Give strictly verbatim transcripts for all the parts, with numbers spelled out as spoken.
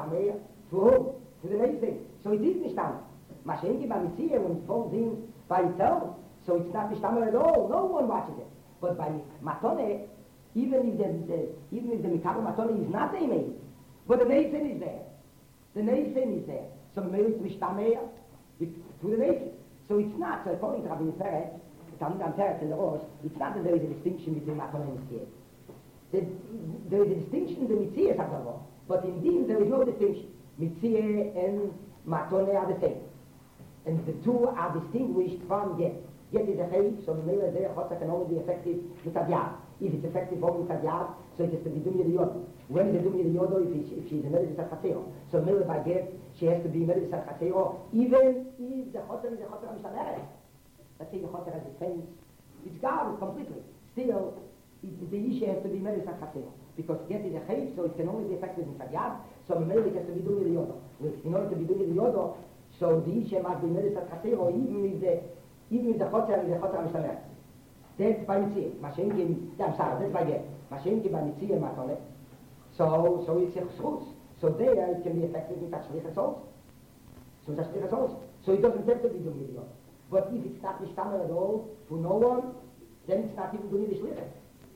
Mishtameh, to whom? To the next thing. So it is Mishtameh. Mashenki by Mitzvah, when it falls in by itself, so it's not Mishtameh at all. No one watches it. But by Matone, even if the, the even if the Mikabel Matone is not a maid, but the Nathan is there. The Nathan is there. So maybe it's Mishtameh to the Nathan. So it's not, so according to Rabbi Peretz, Talmud Peretz and the Rosh, it's not that there is a distinction between Matone and Mitzvah. The, there is a distinction in the Mitzvah, but in these there is no distinction. Mitzvah and Matone are the same. And the two are distinguished from Get. Get is a Chayv, so Mele there Chotza can only be effective with Tadyar. If it's effective only with Tadyar, so it has to be Dumya the Yodo. When is the Dumya the Yodo? If, if she's a Meredith Chatzero. So Mele by Get, she has to be Meredith Chatzero, even if the Chotza is a Chotza Mishameret. Let's say the Chotza has a fence. It's gone completely. Still, it, the Isha has to be Meredith Chatzero. Because Get is a Chayv, so it can only be effective in Tadyar. So Mele has to be Dumya the Yodo. In order to be Dumya the Yodo, so the Isha must be Meredith Chatzero, even if the even if the Chotzer is a Chotzer Mishameret. That's by Mitzvah. Mashenki, yeah, I'm sorry, that's by Get. Mashenki by Mitzvah Matone. So, so it's a Chutz. So there it can be effective with Tashlichas also. So it's Tashlichas also. So it doesn't have to be doing it. But if it's not Mishtamer at all, for no one, then it's not even doing the Shlichas.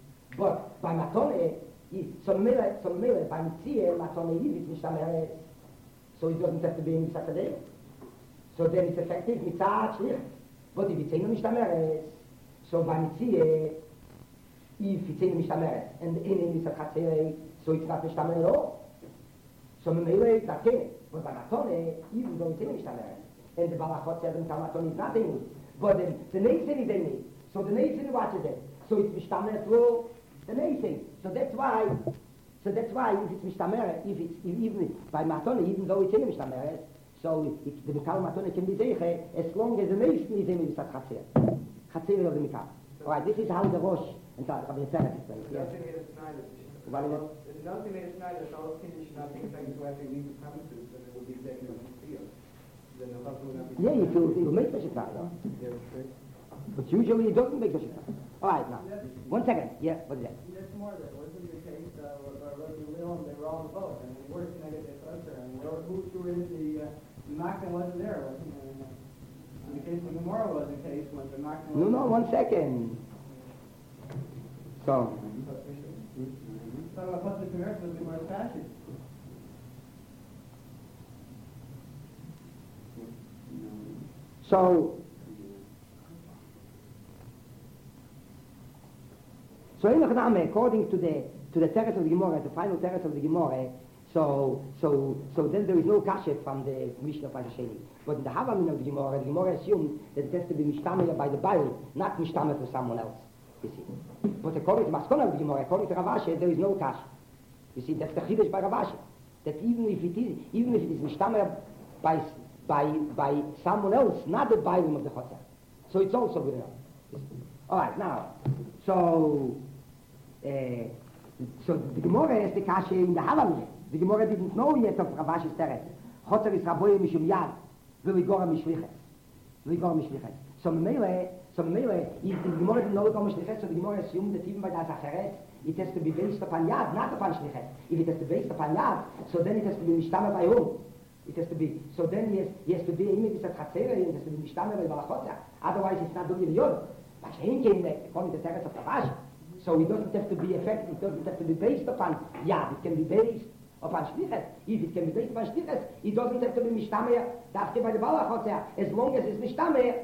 But by Matone, so Mele, so Mele, by Mitzvah Matone, if it's Mishtamer, so it doesn't have to be in Saturday. So then it's effective Mitzvah Shlichas. But if it's in Mishtamer, so by Mitzvah, if it's in Mishtamer, and in Mitzvah Chatzere, so it's not Mishtamer at all. So Mele is not in. But by Matone, even though it's in Mishtamer, and the Balachot says that Matone is not in it, but then the Nathan is in it. So the Nathan watches it. So it's Mishtamer through the Nathan. So that's why, so that's why if it's Mishtamer, if it's if even by Matone, even though it's in Mishtamer, so it, the Mikal Matone can be Zeiche as long as the Nathan is in the Chatzir. Chatzir of the Mikal. Alright, this is how the Rosh and so Rabbi Peretz explains. Yes. What is it? There's nothing made a Schneider, so all things should not be expected to actually leave the premises, then it will be taken on the field. Then the husband will not be... Yeah, you feel, you make such a try, no? But usually it doesn't make such a try. Alright, now. One second. Yeah, what is that? That's more that wasn't the case, uh, where Rabbi Leon, they were all on the boat, and they were connected to Esther, and whoever who threw in the, uh, the Machna wasn't there, wasn't there? In the case of the Gemara was the case when the Machna No, no, one second. So... Talking about what's the commercial of the Gemara's passage. So, so in Achname, according to the to the teretz of the Gemara, the final teretz of the Gemara, so so so then there is no kashet from the Mishnah of Sheni. But in the Havamin of the Gemara, the Gemara assumed that it has to be mishtameh by the Baal, not mishtameh for someone else. You see. But according to Maskona of the Gemara, according to Ravashi, there is no kashet. You see, that's the chiddush by Ravashi. That even if it is, even if it is mishtameh by by by someone else, not the Bailim of the Chotzer. So it's also good enough. All right, now, so uh, so the Gemara has the kasha in the Halamin. The Gemara didn't know yet of Ravashi's teretz. Chotzer is raboye mishum yad, v'ligora mishlichet, v'ligora mishlichet. So Mele, so Mele, if the Gemara didn't know ligora mishlichet, so the Gemara assumed that even by the Zacharet, it has to be based upon yad, not upon shlichet. If it has to be based upon yad, so then it has to be mishtameh by whom? It has to be, so then he has, he has to be, even if it's a chatzera, it has to be mishtameh by Balachotza. Otherwise it's not doing the yod. But he came there, according to the teretz of Ravashi. So it doesn't have to be effective, it doesn't have to be based upon yad. It can be based upon shlichet. If it can be based upon shlichet, it doesn't have to be mishtameh, dafke by the Balachotza. As long as it's mishtameh,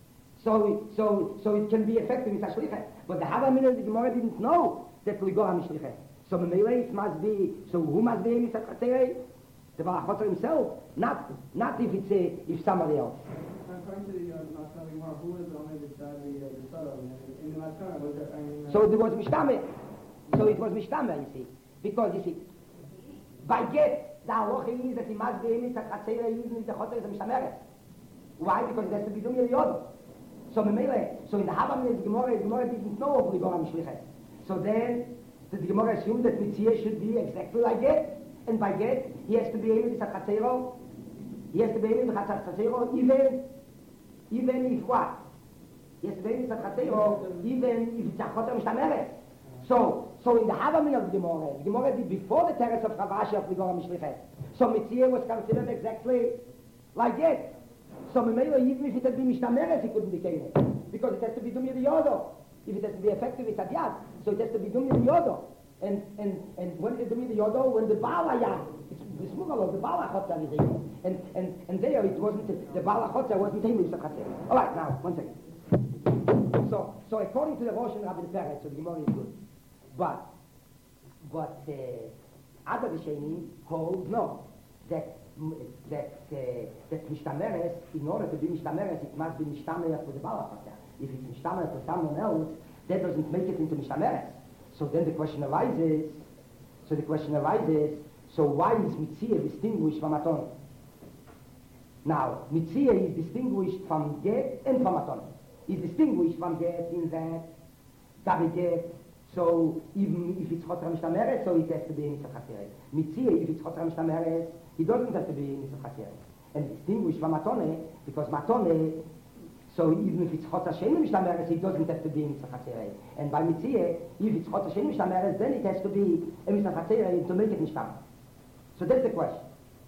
so, so, so it can be effective with a shlichet. But the Havamin of the Gemara didn't know that we go on shlichet. So Mele must be, so who must be in Mitzvah? The Balachotzer himself, not not if it's a, if somebody else. According to the Maskana Gemara, who was only the the the Sodom in the Maskana was there? I mean, So there was Mishtame. So it was Mishtame, you see, because you see, by get the halacha is that he must be in Mitzvah using the Chotzer as a Mishtameret. Why? Because it has to be doing the Yod. So Mele, so in the Havamin of the Gemara, the Gemara didn't know of the Gemara Mishlichet. So then the Gemara assumed that Mitzvah should be exactly like it. And by get, he has to be able to Chatzero, he has to be able to Chatzero, even, even if what? He has to be able to Chatzero, even if it's a Chotem Shtameret. So, so in the Havamin of the Gemara, the Gemara did before the teretz of Ravashi of the Gemara Mishlichet. So Mitzia was considered exactly like that. So Memela, even if it had been Mishtameres, it couldn't be Kene. Because it has to be Dumya the Yodo. If it has to be effective, it's Adyad. So it has to be Dumya the Yodo. And, and, and when is Dumya the Yodo? When the Baal Ayam, it's the Smugalo, the Baal Achotza is here. And, and, and there it wasn't, the Baal Achotza wasn't Temu Yisach Chaser. All right, now, one second. So, so according to the Rosh and Rabbi Peretz, so the Gemara is good. But, but, uh, other Rishonim hold no, that that uh, that Mishtameres, in order to be Mishtameres, it must be Mishtameres for the Balachotzer. If it's Mishtameres for someone else, that doesn't make it into Mishtameres. So then the question arises. So the question arises. So why is Mitzia distinguished from Maton? Now, Mitzia is distinguished from Get and from Maton. Is distinguished from Get in that David Get. So even if it's Chotra Mishtameres, so it has to be in Mitzvah Chaseres. Mitzia, if it's Chotra Mishtameres, it doesn't have to be in Mitzvah Chaseres. And distinguished from Matone, because Matone, so even if it's Chotra Sheni Mishtameres, it doesn't have to be in Mitzvah Chaseres. And by Mitzia, if it's Chotra Sheni Mishtameres, then it has to be in Mitzvah Chaseres to make it Mishtam. So that's the question.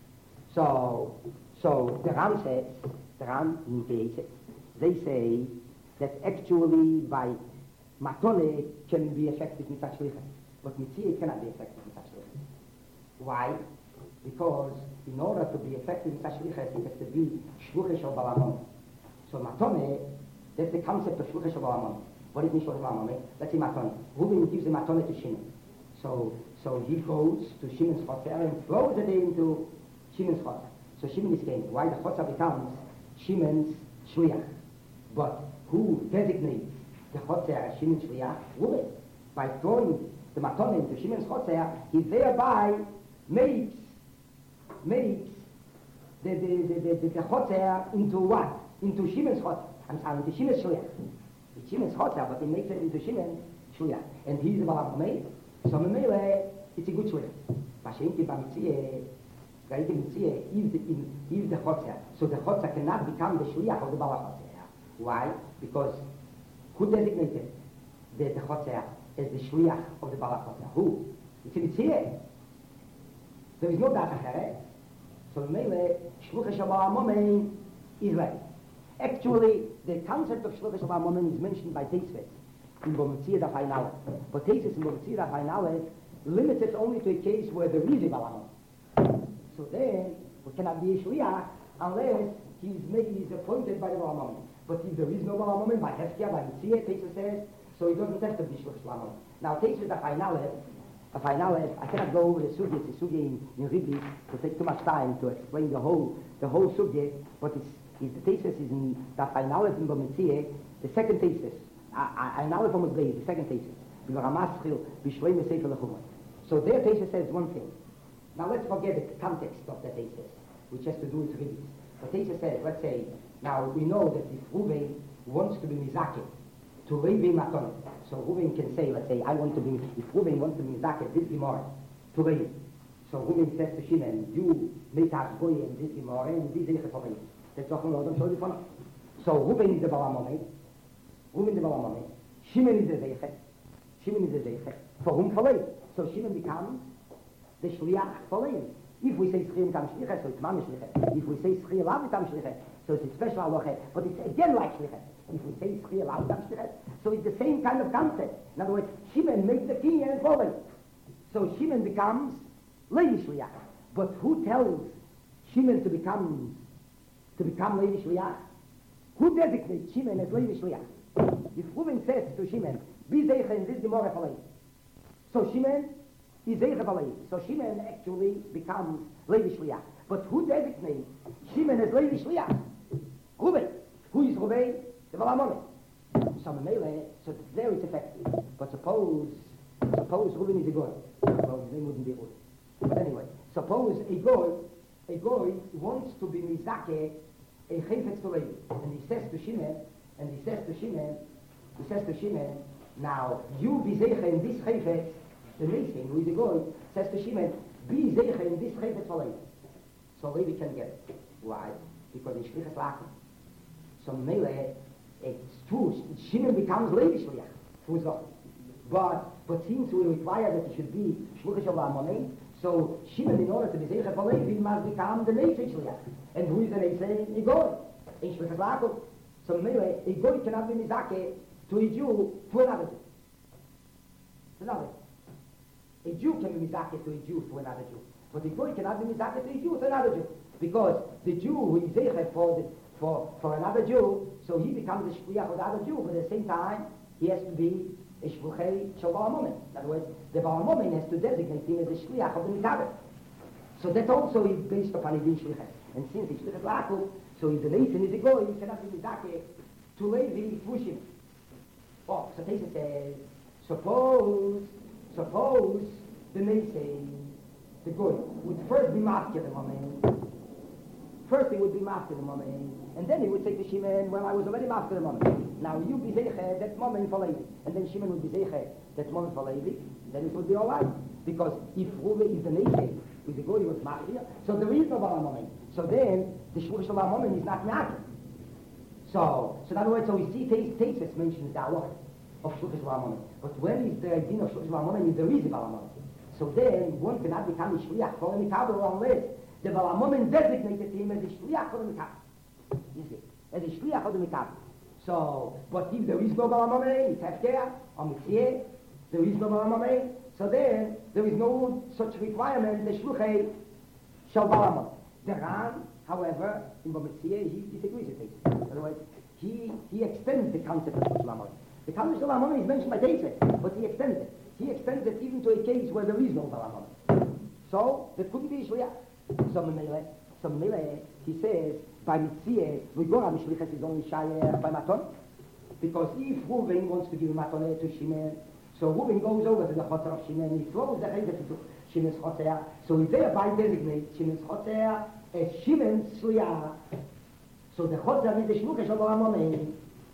So, so the Ram says, the Ram in Be'etzet, they say that actually by Matone can be effective in such shlichus, but Mitzia cannot be effective in such shlichus. Why? Because in order to be effective in such shlichus, it has to be shluchah shel balamon. So Matone, that's the concept of shluchah shel balamon. What is shluchah shel balamon? Let's say Matone. Reuben gives the Matone to Shimon. So, so he goes to Shimon's chotzer and throws it into Shimon's chotzer. So Shimon is saying, why the chotzer becomes Shimon's shliach. But who designates the chotzer Shimon's shliach? Reuben. By throwing the Matone into Shimon's chotzer, he thereby makes makes the the the the, the, the chotzer into what? Into Shimon's chotzer. I'm sorry, into Shimon's shliach. It's Shimon's chotzer, but he makes it into Shimon's shliach, and he's the Baal Hamei. So Memele, it's a good shliach. Vashenki b'Mitzia, Gaiti Mitzia, if the if the chotzer, so the chotzer cannot become the shliach of the Baal Chotzer. Why? Because who designated the, the chotzer as the shliach of the Baal Chotzer? Who? It's a Mitzia. There is no data here. So Mele, Shluchah Shel Baal Hamei is right. Actually, the concept of Shluchah Shel Baal Hamei is mentioned by Tosfos in Bometzia Daf Ayin Aleph. But Tosfos in Bometzia Daf Ayin Aleph limits it only to a case where there is a Baal Hamei. So then, we cannot be a shliach unless he's made, he's appointed by the Baal Hamei. But if there is no Baal Hamei, by Hefkia, by Mitzia, Tosfos says, so he doesn't have to be Shluchah Shel Baal Hamei. Now, Tosfos Daf Ayin Aleph, Daf Ayin Aleph, I cannot go over the subject, the subject in, in Ridley, to take too much time to explain the whole the whole subject, but it's, it's the Tosfos is in Daf Ayin Aleph in Bometzia, the second Tosfos. Ayin Aleph Amud Beis, the second Tosfos. So there Tosfos says one thing. Now let's forget the context of that Tosfos, which has to do with Ridley. But Tosfos says, let's say, now we know that if Reuben wants to be Mizakeh, to Levi Maton. So Reuben can say, let's say, I want to be, if Reuben wants to be Mizakeh, this Gemara, to Levi. So Reuben says to Shimon, you make us go in this Gemara, and this is for me. That's what I'm showing you. So Reuben is the Baal Hamei. Reuben is the Baal Hamei. Shimon is the Zeichet. Shimon is the Zeichet. For whom? For Levi. So Shimon becomes the Shliach for Levi. If we say Schriya Tam Shlichet, so it's Mamish Shlichet. If we say Schriya Lav Tam Shlichet, so it's a special halacha, but it's again like Shlichet. If we say Schriya Lav Tam Shlichet, so it's the same kind of concept. In other words, Shimon makes the king and follows. So Shimon becomes Levi Shliach. But who tells Shimon to become to become Levi Shliach? Who designates Shimon as Levi Shliach? If Reuben says to Shimon, be Zeicha in this Gemara for Levi. So Shimon is Zeicha for Levi. So Shimon actually becomes Levi Shliach. But who designates Shimon as Levi Shliach? Reuben. Who is Reuben? The Baal Hamei. So Memele, so there it's effective. But suppose, suppose Reuben is a goy. Well, his name wouldn't be Reuben. But anyway, suppose a goy, a goy wants to be Mizakeh, a chayfetz to Levi. And he says to Shimon, and he says to Shimon, he says to Shimon, now you be Zeicha in this chayfetz, the Mason, who is a goy, says to Shimon, be Zeicha in this chayfetz for Levi. So Levi can get it. Why? Because in Shlichus Lachem. So Mele, it's true, Shimon becomes Levi Shliach. But, but since we require that it should be Shluchah Shel Baal Hamei, So Shimon, in order to be Zeicha for Levi, must become the Neisei Shliach. And who is the Neisei? A Goy. In Shlichas Lakel. So Mele, a Goy cannot be Mizake to a Jew to another Jew. Another. A Jew can be Mizake to a Jew to another Jew. But a Goy cannot be Mizake to a Jew to another Jew. Because the Jew who is Zeicha for, the, for, for another Jew, so he becomes a Shliach of the other Jew, but at the same time, he has to be a Shluchei Shel Baal HaMomen. In other words, the Baal HaMomen has to designate him as a Shliach of the Mikabel. So that also is based upon a Din Shlichus. And since he's Shlichus Lakel, so he's the Nathan, is a Goy, he cannot be Mizake to Levi Fushim. Oh, so Tesa says, suppose, suppose the Nathan, the Goy, would first be Mafkir the Moment. First he would be Mafkir the Moment. And then he would say to Shimon, well, I was already Mafkir the Moment. Now you be Zeiche, that moment for Levi. And then Shimon would be Zeiche, that moment for Levi. Then it would be all right. Because if Ruve is the Nathan, with the Goy was Mafkir, so there is no Baal Moment. So then, the Shluch Shel Baal HaMomen is not Mafkir. So, so in other words, so we see Tesis mentions the Allah of Shluch Shel Baal HaMomen. But when is the idea of Shluch Shel Baal HaMomen, is there is a Baal HaMomen. So then, one cannot become a Shliach for the Mikabel unless the Baal HaMomen designated him as a Shliach for the Mikabel. You see, as a Shliach for the Mikabel. So, but if there is no Baal HaMomen, it's Hefker, or Mitzvah, there is no Baal HaMomen, so then there is no such requirement, the Shluchei Shel Baal HaMomen. The Ran, however, in Bometzia, he disagrees with it. In other words, he, he extends the concept of Shluch Shel Baal HaMomen. The concept of Shluch Shel Baal HaMomen is mentioned by Teisah, but he extends it. He extends it even to a case where there is no Baal HaMomen. So, there couldn't be a Shliach. So, Mele, so Mele, he says, by Mitzvah, we go on Shlichus is only Shayach by Maton, because if Reuven wants to give a Maton to Shimon, so Reuven goes over to the Chotzer of Shimon, he throws the Reder to Shimon's Chotzer, so he thereby designates Shimon's Chotzer as Shimon's Shliach. So the Chotzer is the Shluch Shel Baal HaMomen.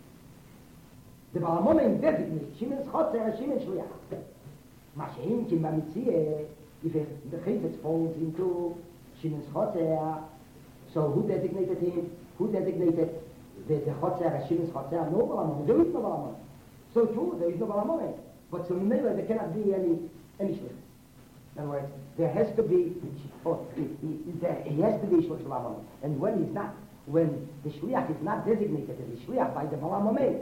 The Baal HaMomen designates Shimon's Chotzer as Shimon's Shliach. Mashein Kim Bamitzia, if the Chayfetz falls into Shimon's Chotzer, so who designated him? Who designated the, the Chotzer as Shimon's Chotzer? No Baal HaMomen. There is no Baal HaMomen. So true, there is no Baal HaMomen. But so never there cannot be any any shlichus. In other words, there has to be, oh, he, he, there, he has to be shlichus Baal HaMomen. And when he's not, when the shliach is not designated as a shliach by the Baal HaMomen,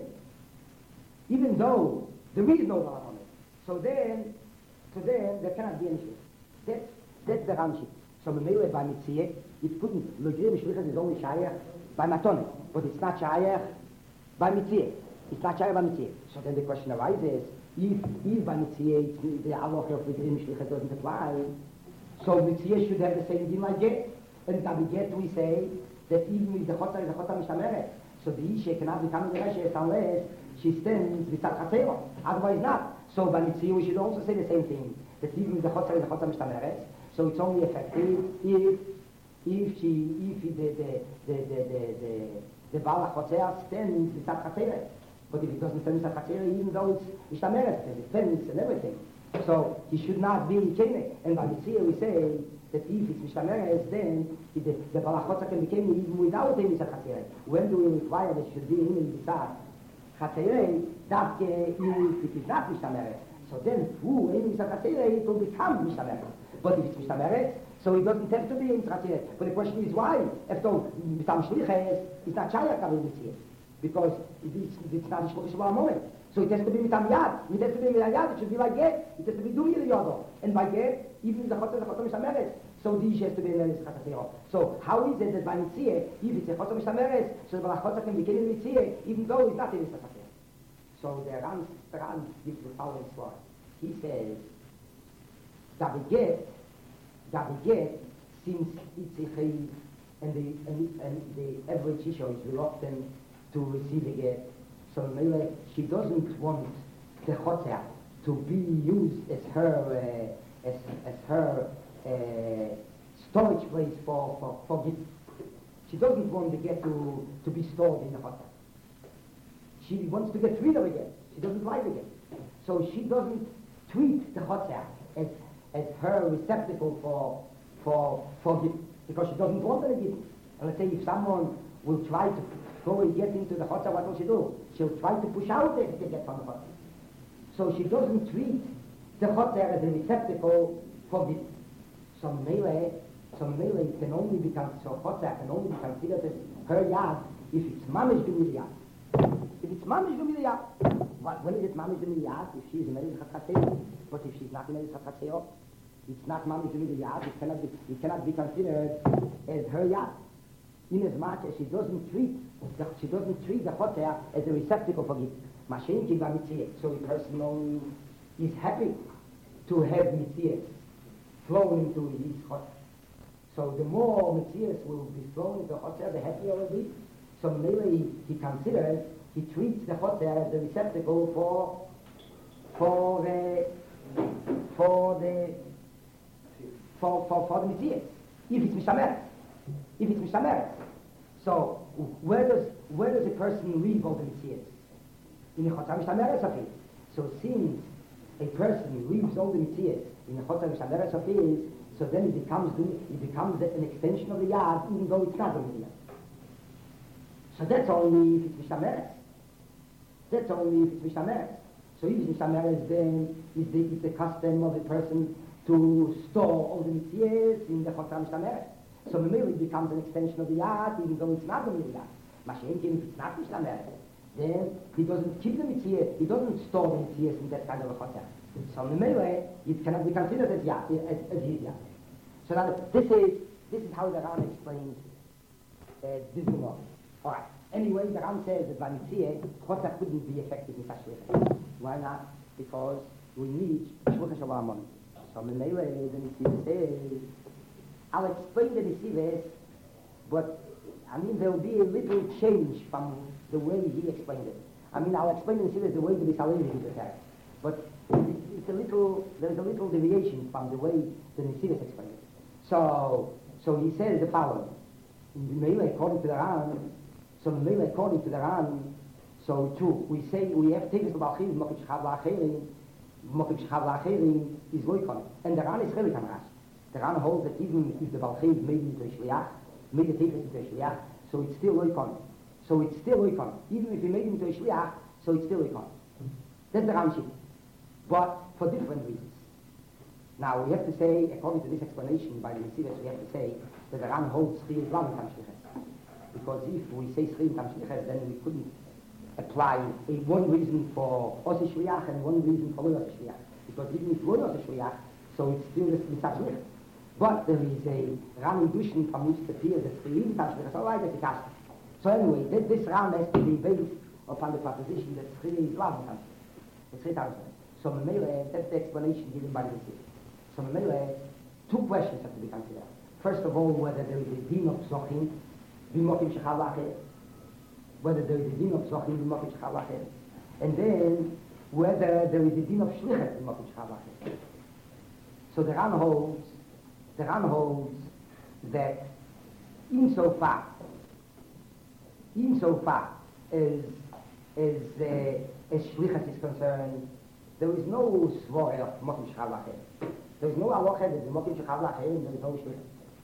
even though there is no Baal HaMomen, so then, so then there cannot be any shlichus. That's that's the Ramshik. So Memele by Mitzvah, it couldn't. Logrim shlichus is only shayach by Matone, but it's not shayach by Mitzvah. It's not shayach by Mitzvah. So then the question arises. If, if by Mitzvah the halacha of the Grim Shlichus doesn't apply, so Mitzvah should have the same thing like Get. And by Get we say that even if the Chotzer is a Chotzer Mishtameret, so the Isha cannot become the Reshes unless she stands with that Chatzera. Otherwise not. So by Mitzvah we should also say the same thing, that even if the Chotzer is a Chotzer Mishtameret, so it's only effective if if she if the the the the the the, the Baal HaChotzer stands with that Chatzera. But if it doesn't stand with Chatzera, even though it's Mishtameret, it fence and everything. So he should not be Kene. And by Mitzvah we say that if it's Mishtameret, then the, the Baal HaChotzer can become even without any Chatzera. When do we require that it should be in the Mitzvah? Chatzera, that if it is not Mishtameret. So then through any Chatzera it will become Mishtameret. But if it's Mishtameret, so it doesn't have to be in Chatzera. But the question is why? If though Mitam Shliches is not Shayach Kabel Mitzvah. Because it's, it's not a Shluch Shel Baal HaMomen. So it has to be Mitam Yad. It has to be Mitam Yad. It should be like Get. It has to be Dumi Yodo. And by Get, even if the Chotzer is a Chotzer Mishtameret, so the Ish has to be in Elis Chatzera. So how is it that by Mitzvah, if it's a Chotzer Mishtameret, so the Chotzer can begin in Mitzvah, even though it's not in Elis Chatzera? So the Ran, the Ran gives the following story. He says, that we get, that we get, since it's a Chayiv, and the, and, and the average Isha is reluctant to receive a get. So Mele, she doesn't want the Chotzer to be used as her uh, as, as her uh, storage place for, for, for gift. She doesn't want the get to, to be stored in the Chotzer. She wants to get rid of it. She doesn't like it. So she doesn't treat the Chotzer as, as her receptacle for, for, for gift, because she doesn't want any gift. And let's say if someone will try to go and get into the Chotzer, what will she do? She'll try to push out the, the get from the Chotzer. So she doesn't treat the Chotzer as a receptacle for gift. So Mele, so Mele can only become, so Chotzer can only be considered as her yad if it's mamish gemili yad. If it's mamish gemili yad, when is it mamish gemili yad? If she is in Eretz Chatzeo, but if she's not in Eretz Chatzeo, it's not mamish gemili yad. It cannot be, it cannot be considered as her yad. In as much as she doesn't treat, the, she doesn't treat the Chotzer as a receptacle for gift. Mashenki ba mitzvah. So a person only is happy to have mitzvahs flowing into his Chotzer. So the more mitzvahs will be flowing into Chotzer, the happier will be. So maybe he considers, he treats the Chotzer as the receptacle for for the for the for for, for the mitzvahs. If it's mishameret, if it's mishameret. So where does where does a person leave all the mitzvahs? In the Chotzer mishameret safis. So since a person leaves all the mitzvahs in the Chotzer mishameret safis, so then it becomes it becomes an extension of the yad, even though it's not a mitzvah. So that's only if it's mishameret. That's only if it's mishameret. So if it's mishameret, then is the, it's the custom of the person to store all the mitzvahs in the Chotzer mishameret. So maybe it becomes an extension of the yad, even though it's not a mitzvah. Mashenkin, if it's not mishameret, then he doesn't keep the mitzvah, he doesn't store the mitzvahs in that kind of a Chotzer. So in a way, it cannot be considered as yad, as, as his yad. So now this is this is how the Ram explains uh, this law. All right. Anyway, the Ram says that by mitzvah, Chotzer couldn't be effective in Tashlichah. Why not? Because we need Shluchah Shalom. So in a way, the mitzvah says, I'll explain the mitzvahs, but I mean there will be a little change from the way he explained it. I mean, I'll explain the mitzvahs the way the Mitzvah is prepared, but it's a little, there's a little deviation from the way the Nesivis explained it. So, so he says the following. In the Meile, according to the Ran, so the Meile, according to the Ran, so too, we say, we have Tevis B'Alchim, Mochim Shchav L'Acherim, Mochim Shchav L'Acherim is Loikon. And the Ran is really on Rashi. The Ran holds that even if the B'Alchim made into a Shliach, made the Tevis into a Shliach, so it's still Loikon. So it's still Loikon. Even if he made him into a Shliach, so it's still Loikon. That's the Ran Shit. But for different reasons. Now we have to say, according to this explanation by the Nesivis, we have to say that the Ran holds Schiyas Lam Tam Shliches. Because if we say Schiyas Tam Shliches, then we couldn't apply a, one reason for Oseh Shliach and one reason for Oseh Shliach. Because even if one Oseh Shliach, so it's still the Schiyas Shliach. But there is a Ran Dushin from which it appears that Schiyas Tam Shliches, all right, that's the case. So anyway, this, this Ran has to be based upon the proposition that Schiyas Lam Tam Shliches. So Memele, that's the explanation given by the Nesivis. So Memele, two questions have to be considered. First of all, whether there is a din of Zochim, B'Mochim Shechav L'Acher, whether there is a din of Zochim, B'Mochim Shechav L'Acher, and then whether there is a din of Shlichet, B'Mochim Shechav L'Acher. So the Ran holds, the Ran holds that insofar, insofar as as uh, as Shlichet is concerned, there is no svore of Mochim Shechav L'Acher. There is no halacha that the Mochim Shechav L'Acher, there is no Shlichet.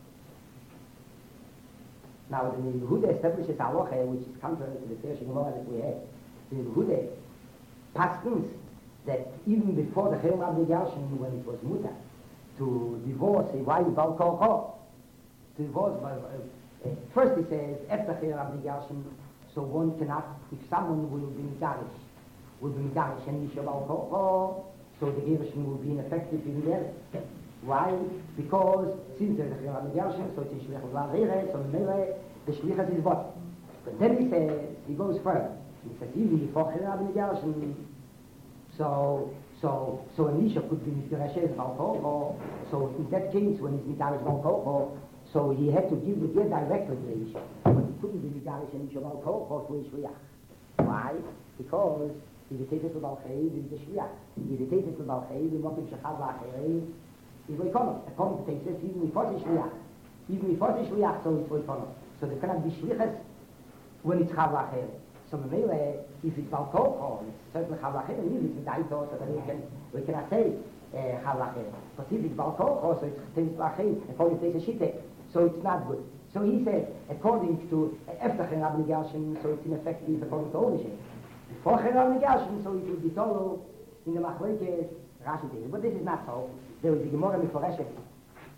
Now, the Yehuda establishes halacha, which is contrary to the Teresh Gemara that we have. The Yehuda paskins that even before the Chayim Rabbi Gershon, when it was mutar, to divorce a wife Bal Korcho, to divorce, by, uh, first he says, after Chayim Rabbi Gershon, so one cannot, if someone will be Megarish, will be Megarish and Nisha Bal Korcho, so the Gershon will be ineffective in there. Why? Because since there is a Chayim Rabbi Gershon, so it's a Shliach of L'Acher, so Mele, the Shlichas is what? But then he says, he goes further. He says, even before Chayim Rabbi Gershon, so, so, so an Isha could be Mishdirashes Bal Korcho, so in that case, when he's Midarish Bal Korcho, so he had to give the get directly to the Isha. But he couldn't be Midarish and Isha Bal Korcho to a Shliach. Why? Because he dictated to Bal Chayim, he is a Shliach. He dictated to Bal Chayim, the Mochim Shechav L'Acher, is Loikonos. According to Tesis, even before the Shliach. Even before the Shliach, so it's Loikonos. So there cannot be Shlichas when it's Chav L'Acher. So Memele, if it's Bal Korcho, it's certainly Chav L'Acher, and if it's Medaito, so then we, can, we cannot say Chav uh, L'Acher. But if it's Bal Korcho, so it's Tevis L'Acher, according to Tesis Shitek, so it's not good. So he said, according to after Chayim Rabbi Gershon, so it's ineffective according to ownership. Before Chayim Rabbi Gershon, so it will be told in the Machlekes Rashi. But this is not so. There is a Gemara Meforeshet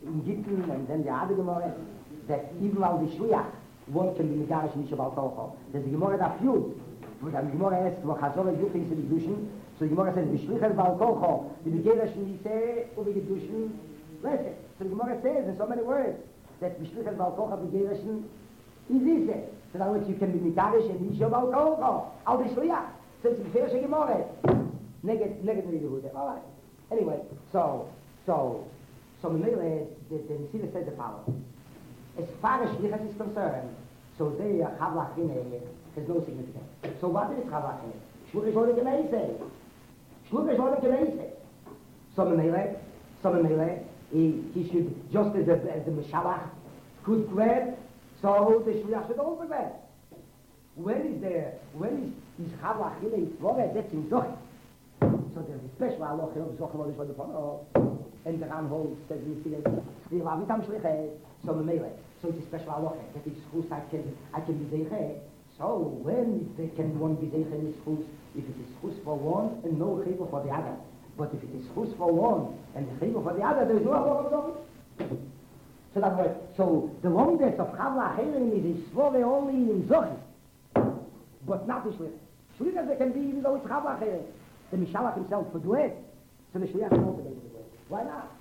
in Gitten and then the other Gemara, that even while the Shliach, one can be Megarish nicht about Alcohol. There's the Gemara that feud, but the Gemara asks, wo Chazor Yuch is in the Dushen, so the Gemara says, Bishlichas Alcohol, the Megarish nicht say, over the Dushen, listen. So the Gemara says in so many words, that Bishlichas Alcohol, the Megarish is easy. So in other words, you can be Megarish and nicht about Alcohol, all the Shliach. So it's the first Gemara. Negative, negative Yehuda. All right. Anyway, so, so, so Mele, the, the Mesilas says the following. As far as Shlichus is concerned, so there, Chavlachine has no significance. So what is Chavlachine? Shluch is only Gemeise. Shluch is only Gemeise. So Mele, so Mele, he, he should, just as the, as the Meshalach could grab, so the Shliach should also grab. When is there, when is, is Chavlachine Flore, that's in Zoch. So there's a special halacha of Zoch Molish for the Pono, and the Ran holds, says in the Mesilas, the Lavitam Shlichus, so Mele. So it's a special halacha that it's chus I can I can be zeiche. So when they can one be zeiche in chus, if it is chus for one and no chayva for the other, but if it is chus for one and the chayva for the other, there is no halacha of it. So that way, so the longest of Chavla Helim is in Svove only in Zoch, but not in Shlichus. Shlichus there can be even though it's Chavla Helim. The Mishalach himself could do it, so the Shliach can also do it. Why not?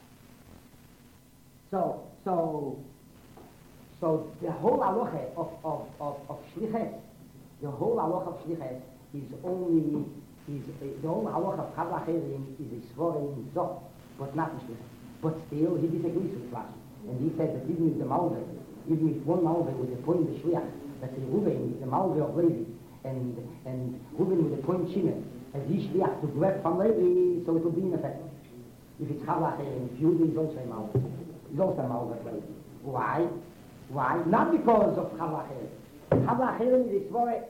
So so. So the whole halacha of of of of Shlichus, the whole halacha of Shlichus is only is uh, the whole halacha of Chavla Helim is a svara in Zoch, but not in Shlichus. But still, he disagrees with Rashi, and he says that even if the Malveh, even if one Malveh with a point the Shliach, let's say Reuven is the Malveh of Levi, and and Reuven with a point Shimon, and he Shliach to grab from Levi, so it will be ineffective. If it's Chavla Helim, if Yehuda is also a Malveh, is also a Malveh of Levi. Why? Why? Not because of Chavla Helim. Chavla Helim is a svore.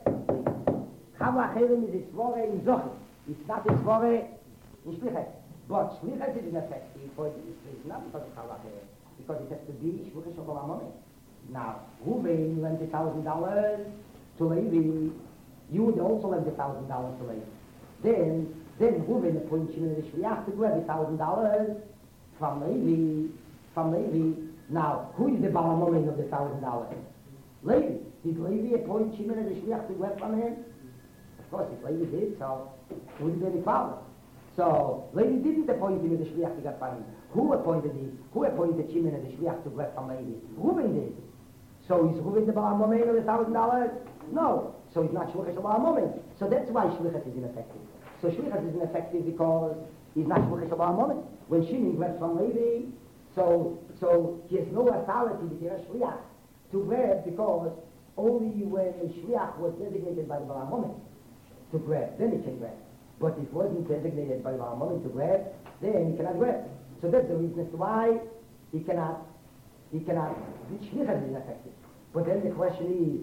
Chavla Helim is a svore in Zoch. It's not a svore in Shlichus. But Shlichus is ineffective for it. It's not because of Chavla Helim. Because it has to be Shlichus of Olamone. Now, Reuven lent a thousand dollars to Levi. You would also lend a thousand dollars to Levi. Then, then Reuven appoints him in the Shliach to grab a thousand dollars from Levi. From Levi. Now, who is the Balamonin of the thousand dollars? Levi. Did Levi appoint Shimon as a Shliach to grab from him? Of course, if Levi did, so it wouldn't be any problem. So, Levi didn't appoint him as a Shliach to grab from him. Who appointed him? Who appointed Shimon as a Shliach to grab from Levi? Reuven did. So, is Reuven the Balamonin of the thousand dollars? No. So, he's not Shliach of Balamonin. So, that's why Shliach is ineffective. So, Shliach is ineffective because he's not Shliach of Balamonin. When Shimon grabs from Levi, So, so he has no authority to get a Shliach to grab because only when a Shliach was designated by the Balamonin to grab, then he can grab. But if he wasn't designated by the Balamonin to grab, then he cannot grab. So that's the reason as to why he cannot, he cannot, the Shliach is ineffective. But then the question is,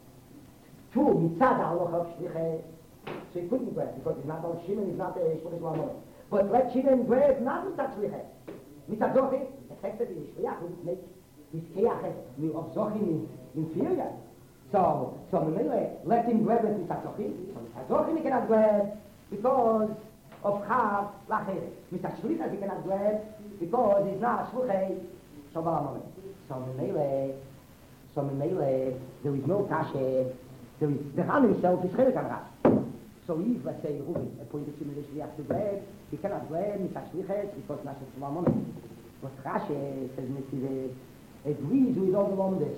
two, mitzad ha'aloch of Shliach, so he couldn't grab because he's not, Shimon is not a Shliach Balamonin. But let Shimon grab not mitzad Shliach. Mitzad Zochim, the fact that the Shliach would make his Keach of Zochim inferior. So, so Memele, let him grab it Mitzad Zochim. So Mitzad Zochim he cannot grab because of Chav Lachere. Mitzad Shliach he cannot grab because he's not a Shluchei Shabbat. So Memele, so Memele, there is no Kashe, there is, the Chan himself is Chelik Rashi. So if, let's say, Reuven appointed him as a Shliach to grab, he cannot grab Mitzad Shlichus because not a Shabbat. But Rashi says Mitzvah agrees with all the Lomdes,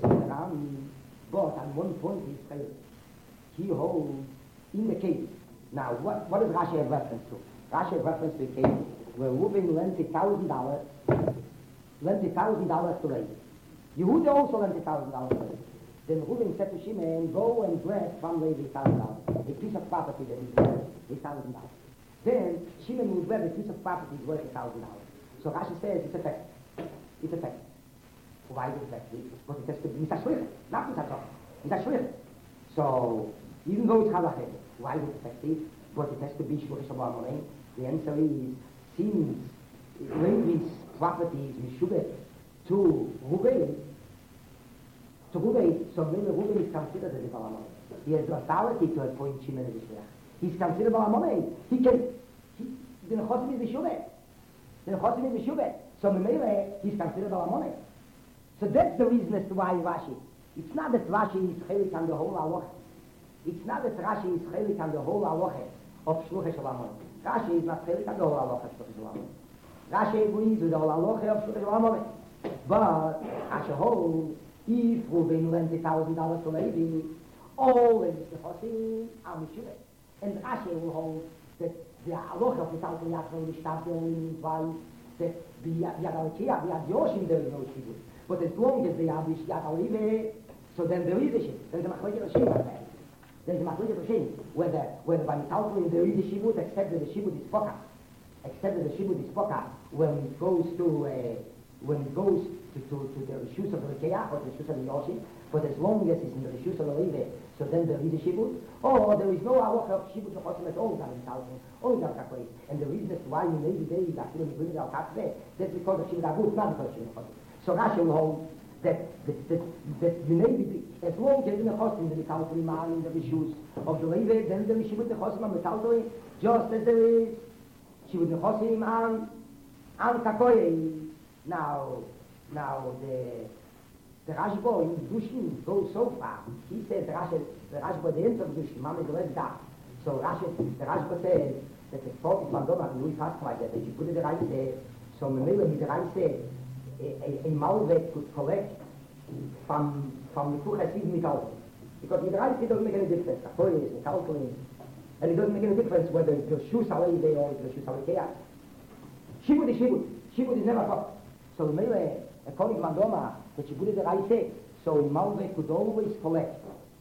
but at one point he's failed. He holds in the case. Now, what, what does Rashi have reference to? Rashi has reference to a case where Reuven lent a thousand dollars, lent a thousand dollars to Levi. Yehuda also lent a thousand dollars to Levi. Then Reuven said to Shimon, go and grab from Levi a thousand dollars, a piece of property that is worth a thousand dollars. Then Shimon would grab a piece of property that is worth a thousand dollars. So Rashi says it's effective. It's effective. Why is it effective? Because it has to be Mitzad Shlichus, not Mitzad Zochim. Mitzad Shlichus. So, even though it's Chavlachim, why is it effective? But it has to be Shlichus of Balamonin. The answer is, since Levi's property is Meshubet to Reuven, to Reuven, so maybe Reuven is considered as a Balamonin. He has the authority to appoint Shimon as a Shliach. He's considered Balamonin. He can, he, the Nechosim is Meshubet. The Nechosim is Meshubet. So Memele, he's considered Balamone. So that's the reason as to why Rashi. It's not that Rashi is chelik on the whole halacha. It's not that Rashi is chelik on the whole halacha of Shluchei Shalamon. Rashi is not chelik on the whole halacha of Shluchei Shalamon. Rashi agrees with the whole halacha of Shluchei Shalamon. But Rashi holds, if Reuben lends a thousand dollars to Levi, all the Chosim are Mishuleh. And Rashi will hold that the halacha of the thousand Yatron is not the only means why that the Yad Al-Kiyah, the Yad Yoshim, there is no Shibud. But as long as they have this Yad Al-Levi, so then there is a Shibud. There is a Machlekes Hashem on that. There is a Machlekes Hashem, whether, whether by Mitalkelim there is a Shibud, except that the Shibud is Poka. Except that the Shibud is Poka when it goes to, uh, when it goes to, to, to the Rishus of the Rekeach or the Rishus of the Yoshim, but as long as it's in the Rishus of the Levi, so then there is a Shibud. Or there is no halacha of Shibud Chosim at all, only Dal Kakoy. And the reason why you may be there, that you bring it Al Kakoy, that's because of Shibud Agut, not because of Shibud Chosim. So Rashi will hold that, that, that, that you may be, as long as in the Chosim, the Mitalkelim are in the Rishus of the Levi, then there is Shibud Chosim and Mitalkelim, just as there is Shibud Chosim and, and Kakoy. Now, now the the Rashbo in Dushin goes so far. He says the Rashi, the Rashbo the end of Dushin, Mama is left that. So Rashi, the Rashbo says that the forty from Doma and Louis Pasquale that if you put it the right there, so Memele with the right there, a a Malvet could collect from from the Kuch Hasidim Mitalkelim. Because with the right it doesn't make any difference. Kakoy is Mitalkelim, and it doesn't make any difference whether it's the Shus Alei or the Shus Alei. Shibud is Shibud. Shibud is never taught. So Memele, according to Mandoma, that you put it the right way, so in Malveh could always collect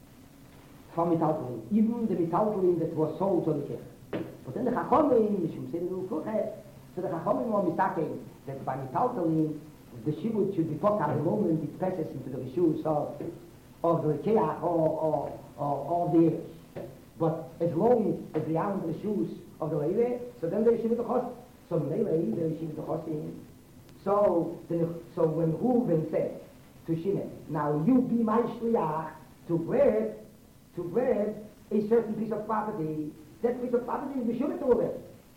from Mitalkelim, even the Mitalkelim that was sold to the Kech. But then the Chachomim, Mishum Seder U'Kuchet, so the Chachomim were mistaken that by Mitalkelim, the Shibud should be put at the moment it passes into the Rishus of, of the Rekeach or, or, or, or the Eresh. But as long as they are in the Rishus of the Levi, so then there is Shibud Chosim. So in Levi, there is Shibud Chosim. So, so when Reuben said to Shimon, now you be my shliach to grab, to grab a certain piece of property, that piece of property is Mishuleh to Reuben.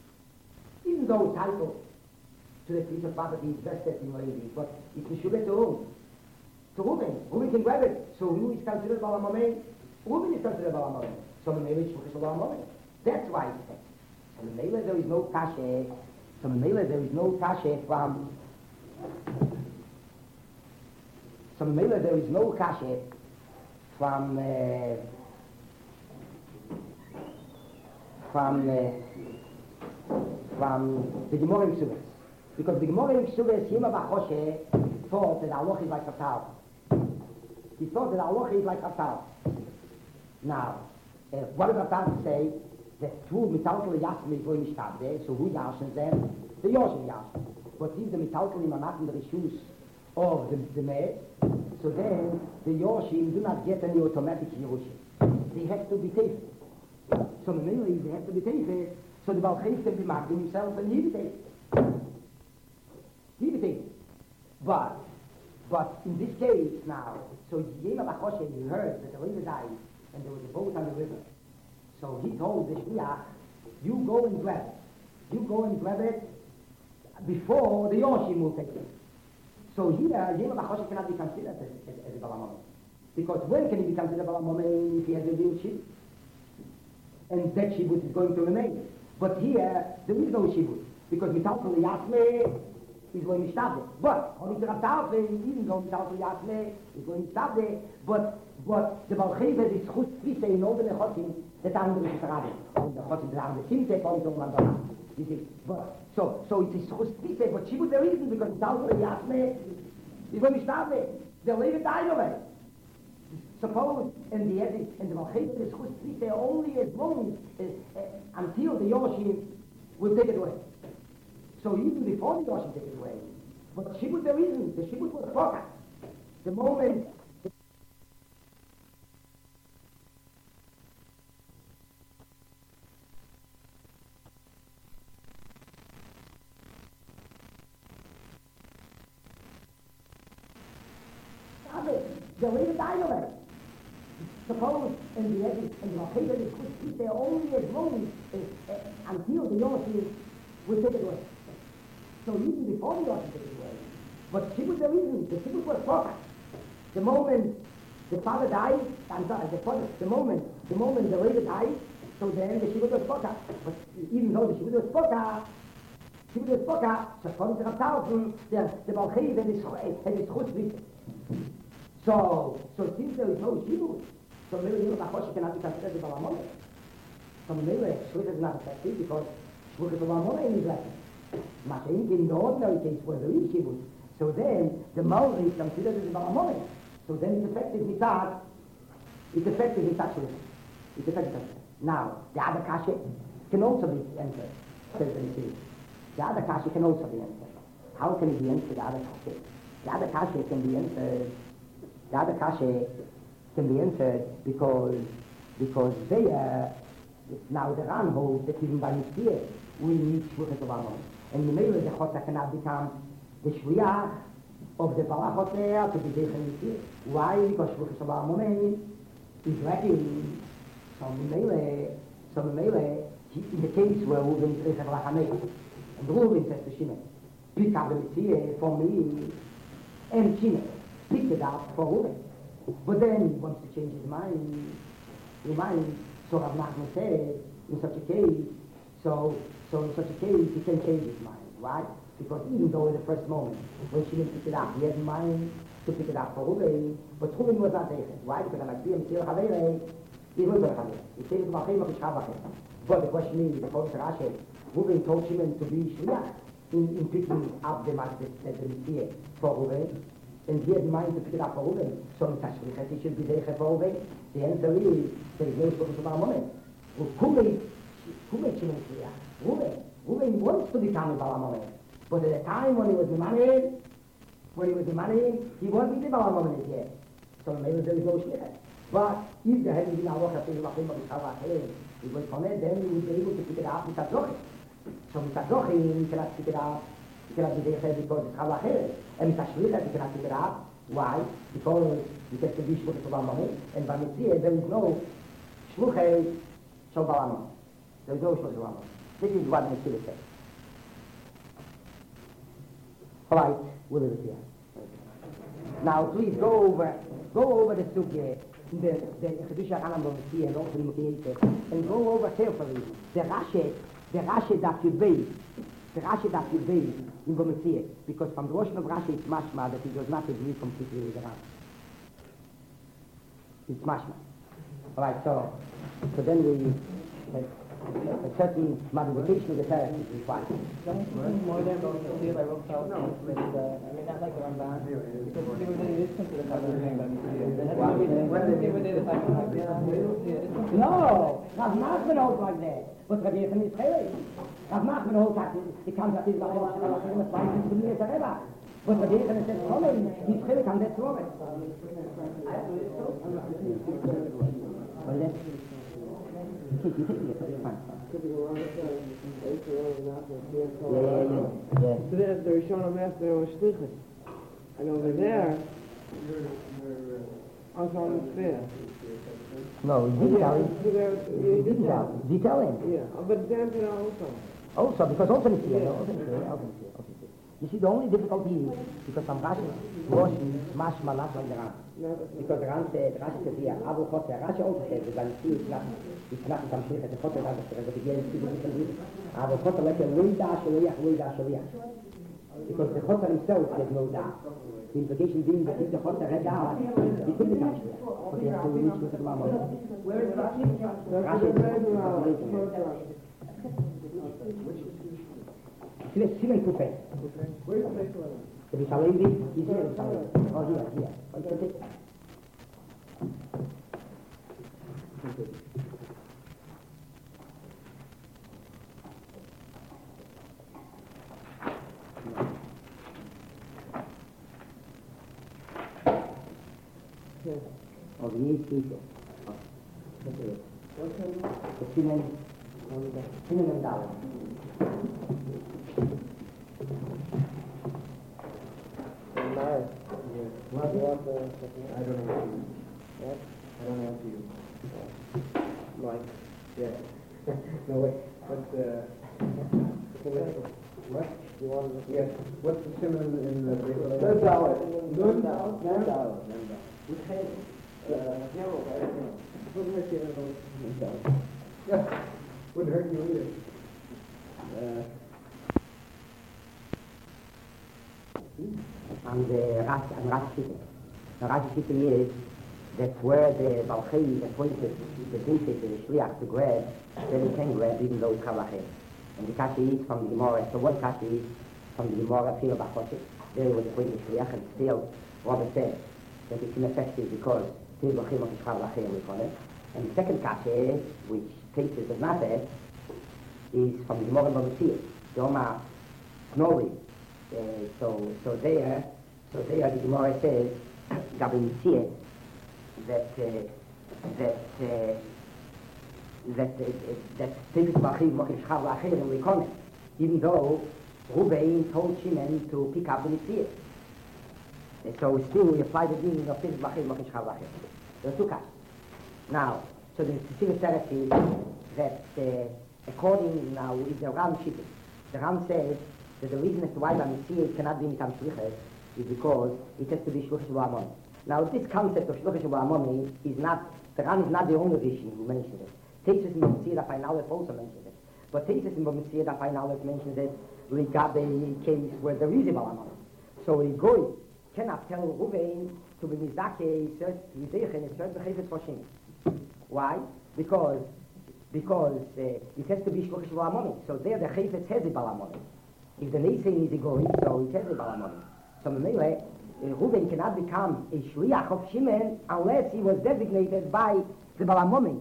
Even though title to that piece of property is vested in Levi, but it's Mishuleh to Reuben. To Reuben. Reuben can grab it. So who is considered Balamameh? Reuben is considered Balamameh. So Memele is Balamameh. That's why it's said. So Memele there is no kashe. So Memele there is no kashe from So Memele there is no kashe from uh, from uh, from the Gemara in Ksubas, because the Gemara in Ksubas Yema Bachoshe thought that Allah is like a cow. He thought that Allah is like a cow. Now, uh, what does that say? That two Mitalkelim Yasmi go in Shtabde, so who Yashin them? The Yoshin Yashin. But if the Mitalkelim are not in the Rishus of the, the Med, so then the Yoshim do not get any automatic Yerushim. They have to be taken. So mainly they have to be taken, so the Baal Chayv can be marked himself and he be taken. He be taken. But, but in this case now, so Yema Bachoshe, he heard that the river died and there was a boat on the river. So he told the Shliach, you go and grab it. You go and grab it before the Yoshim will take it. So here, Yema Bachoshe cannot be considered as, as, as a Balamameh. Because when can he be considered Balamameh if he has a real shibud? And that shibud is going to remain. But here, there is no shibud. Because Mitalkelim Yasme is going to stop it. But, according to Rav Tarfon, even though Mitalkelim Yasme is going to stop it, but, but the Baal Chayv has his chus tvise in all the Nechotim that are in the Rishus HaRabim. Or the Nechotim that are in the Simtek, or in the Mandana. You see, but, so, so it is chus tvise, but shibud there isn't, because Mitalkelim Yasme is going to stop it. They'll leave it die away. Suppose, and the and the Malchayt is chus tvise only as long as, uh, until the Yoshim will take it away. So even before the Yoshim take it away. But shibud there isn't. The shibud was poka. The moment they'll leave it die away. Suppose in the edges and the Malchayt is chus tvise only as long as, uh, until the Yoshim will take it away. So even before the Osher took it away. But she was the reason, the Kibbutz was perfect. The moment the father died, I'm sorry, the father, the moment, the moment the Rebbe died, so then the Kibbutz was perfect. But even though the Kibbutz was perfect, Kibbutz was perfect, so from the Raptaufen, der, der Balchei, wenn es, wenn es gut wissen. So, so since there is no Kibbutz, so maybe you know that Hoshe cannot be considered the Balamone. So maybe Shvuch is not effective because Shvuch is the Balamone in his lesson. Mashiach in the ordinary case was a real Kibbutz. So then, the Maori is considered as the Balamone. So then it's effective mitzad, it's effective mitzad Shvuch. It's effective. Now, the other kasha can also be entered, says the Nishir. The other kasha can also be entered. How can it be entered, the other kasha? The other kasha can be entered, the other kasha can be entered because, because they are, now the Ran holds that even by Nishir, we need Shvuch as a Balamone. And the middle of the Chotza cannot become the Shviach of the Balachotea to be Dechan. Why? Because Shvuch Shabbat is lacking some Mele, some Mele, in the case where Reuben is Dechan Lachamei. And Reuben says to Shimon, pick up the Mitzvah for me, and Shimon picked it up for Reuben. But then he wants to change his mind. His mind, so Rav Nachman said, in such a case, so, so in such a case, he can change his mind. Why? Because even though in the first moment, when she didn't pick it up, he had in mind to pick it up for Reuben, but Reuben was not there. Why? Because I'm like, I'm still Chavere, he was not Chavere. He said, but the question is, according to Rashi, Reuben told Shimon to be Shliach in, in picking up the Mitzvah for Reuben, and he had in mind to pick it up for Reuben. So in Tashriches, he should be there for Reuben. The answer is, there is no Shvuch Shabbat moment. Who made Shimon Shliach? Reuben. Reuben wants to become a Balamone. But at the time when he was the money, when he was the money, he wasn't the Balamone yet. So maybe there is no Shliach. But if there hadn't been a lot of things about him, he was from it, then he would be able to pick it up with Tzadzochi. So with Tzadzochi, he cannot pick it up, he cannot be there because it's Chavah. And with Shliach, he cannot pick it up. Why? Because he gets to be Shvuch Balamone, and by Mitzvah, there is no Shvuch Balamone. There is no Shvuch Balamone. This is what Mitzvah says. All right, we'll leave it here. Now, please go over, go over the sugya, the the Chedusha Hanan and also the Mukhiyaita, and go over carefully the Rashi, the Rashi that you base, the Rashi that you base in the Mitzvah, because from the Rosh of Rashi it's mashma that he does not agree completely with the Ran. It's mashma. All right, so so then we. Uh, a certain modification of the Torah is required. More than going to see like Rosh Hashanah, with the, I mean, not like the Ramban, because they were doing this to the Kabbalah. No, Rav Nachman holds like that. But Rabbi Yechon is Chelek. Rav Nachman holds like he comes at his Bachim Hashem, it's like it's to me as a Rebbe. But Rabbi Yechon says, Chomen, he's Chelek on that Torah. Well, that's... You take it, it's fine. Yeah, yeah, yeah. So there's the Rishon Master was Shlichus. And over there, also on the sphere. No, he didn't tell him. He didn't tell him. Did he tell him? Yeah, but then also. Also, because also it's here, also it's here, also it's here, also it's here. You see, the only difficulty is, because some Rashi, Rosh, mashma, not like the Ran. Because the Ran said, Rashi says here, Abu Chotzer, Rashi also says, that when you see it's not, it's not some Shlichus, the Chotzer doesn't say, but again, it's different reason. Abu Chotzer, like a Weida, Shaliach, Weida, Shaliach. Because the Chotzer himself says no doubt. The implication being that if the Chotzer had doubt, he couldn't become Shliach. But he has to reach with the Mamma. Where is Rashi? Rashi is Simon Kupet. Where's the place for The Bishalevi, he's here, Bishalevi. Oh, here, here. Oh, you can take it. Oh, the need people. The Simon, Simon and Dalit. What? I don't know. What? I don't know to you. Mike. Yeah. No way. But, uh, What? You want to, yes. What's the simon in the... Third dollar. Nun? Nun dollar. Yeah, wouldn't hurt you either. Uh, and the Rashi, and Rashi Shittim. The Rashi Shittim is that where the Balchei appointed the Dinsit, the Shliach, to grab, then he can grab even though it's Kalachim. And the Kashi is from the Gemara. So one Kashi is from the Gemara, Pira Bachoshet. There was appointed Shliach, and still Robert said that it's ineffective because Tiv Lachim of Yishchar Lachim we call it. And the second Kashi, which Tesis does not add, is from the Gemara Bamitzir. The Omar Snori. Uh, so, so there, so there the Gemara says, Gabi Mitzir, that uh, that uh, that uh, that Tevis Bachim Mochiv Shchar Lachir and Rikonet, even though Rubein told Shimon to pick up the Mitzir. So still we apply the meaning of Tevis Bachim Mochiv Shchar Lachir. There are two cases. Now, so the Tzivit is that uh, according now is the Ram Shittim. The Ram says that the reason as to why the Mitzir cannot be Mitam Shliches is because it has to be Shluchis Ba'amon. Now this concept of Shluchis Ba'amon is not, the Ram is not the only vision who mentioned it. Tesis in Mitzir Daf Aleph also mentioned it. But Tesis in Mitzir Daf Aleph mentions it regarding a case where there is a Ba'amon. So a Goy cannot tell Ruvain to be Mizake a certain Chayfetz for Shimon. Why? Because because uh, it has to be Shluchis Ba'amon. So there the Chayfetz has a Ba'amon. If the Nesein is a Goy, so it has a Ba'amon. So Memele, uh, Reuben cannot become a Shliach of Shimon unless he was designated by the Ba'amon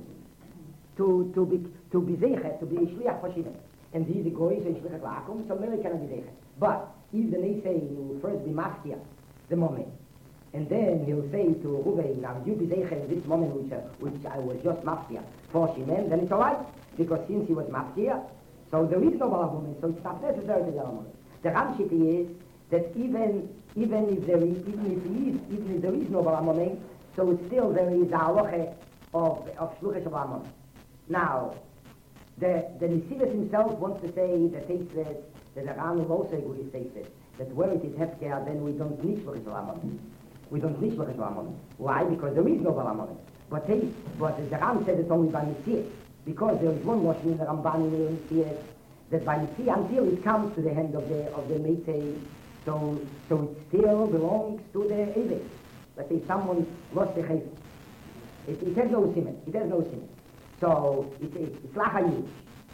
to to be to be Zeicher, to be a Shliach for Shimon. And he is a Goy, so a Shliach La'akum, so Memele cannot be Zeicher. But if the Nesein will first be Machtia, the moment, and then he'll say to Reuben, now you be Zeicher in this moment which, uh, which I was just Machtia for Shimon, then it's alright, because since he was Machtia, so there is no Ba'amon, so it's not necessary to be Ba'amon. The Ramshiti is that even even if there is even if he is even if there is no Ba'amon, so it's still there is a halacha of of Shluchis Ba'amon. Now, the the Nesilas himself wants to say that he says that the Ram will also agree says it, that where it is hefker, then we don't need Shluchis Ba'amon. We don't need Shluchis Ba'amon. Why? Because there is no Ba'amon. But he, but the Ram said it's only by Mitzir, because there is one washing in the Ramban in Mitzir that by Mitzir until it comes to the hand of the of the Mitzir. So, so it still belongs to the Eved. Let's say someone lost the Chayfetz. It, it has no siman. It has no siman. So it, it, it's lachayush.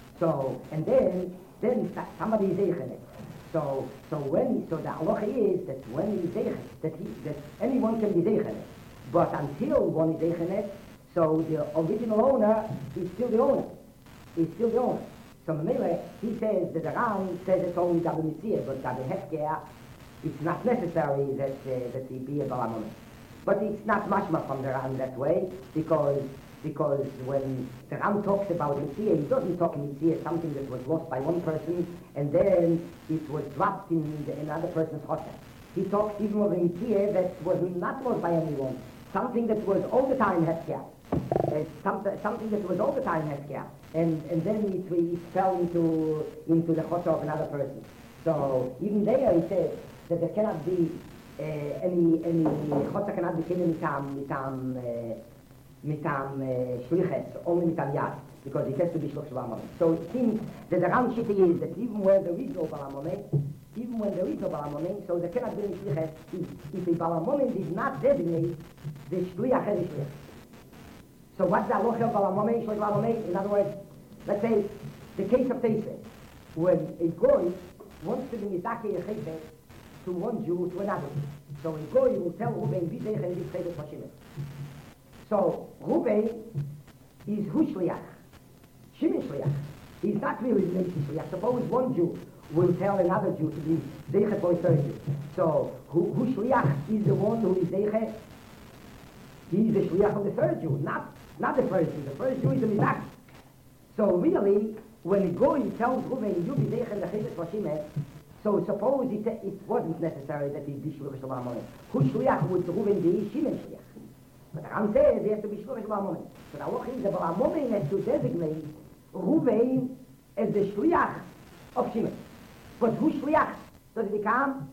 So and then then somebody is zeichen. So so when so the halacha is that when he is zeichen, that he that anyone can be zeichen. But until one is zeichen, so the original owner is still the owner. Is still the owner. So Mamele, he says that the Ram says it's only Gabi Mitzir, but Gabi Hefker, it's not necessary that uh, that he be a Ba'amon. But it's not mashma from the Ram that way, because because when the Ram talks about Mitzir, he doesn't talk Mitzir something that was lost by one person and then it was dropped in the, another person's hotel. He talks even of a Mitzir that was not lost by anyone, something that was all the time Hefker. Uh, something, something that was all the time Hefker, and and then it, it fell into into the chotah of another person. So even there he says that there cannot be uh, any any chotah cannot be taken mitam mitam uh, mitam uh, shliches, only mitam yad, because it has to be shlosh ba'amon. So it seems that the Ram Shita is that even where there is no ba'amon, even when there is no ba'amon, so there cannot be any shliches if, if a ba'amon did not designate the shliach and the shliach. So what's the halacha of Ba'amon, Shlosh Ba'amon? In other words, let's say the case of Teiseh, when a Goy wants to be Mizake a Chayfetz to one Jew to another. So a Goy will tell Reuben, be Zeichen and be Chayfetz for Shimon. So Reuben is who Shliach? Shimon Shliach. He's not really the Nation Shliach. Suppose one Jew will tell another Jew to be Zeichen for a third Jew. So who, who Shliach is the one who is Zeichen? He's the Shliach of the third Jew, not Not the first Jew. The first Jew is the Mizaki. So really, when a Goy tells Reuben, you be Zeichen the Chayfetz for Shimon, so suppose it, it wasn't necessary that he be Shluchis Ba'amon. Who Shliach would Reuben be? Shimon Shliach. But the Ram says he has to be Shluchis Ba'amon. So the halacha is the Ba'amon has to designate Reuben as the Shliach of Shimon. But who Shliach? Does it become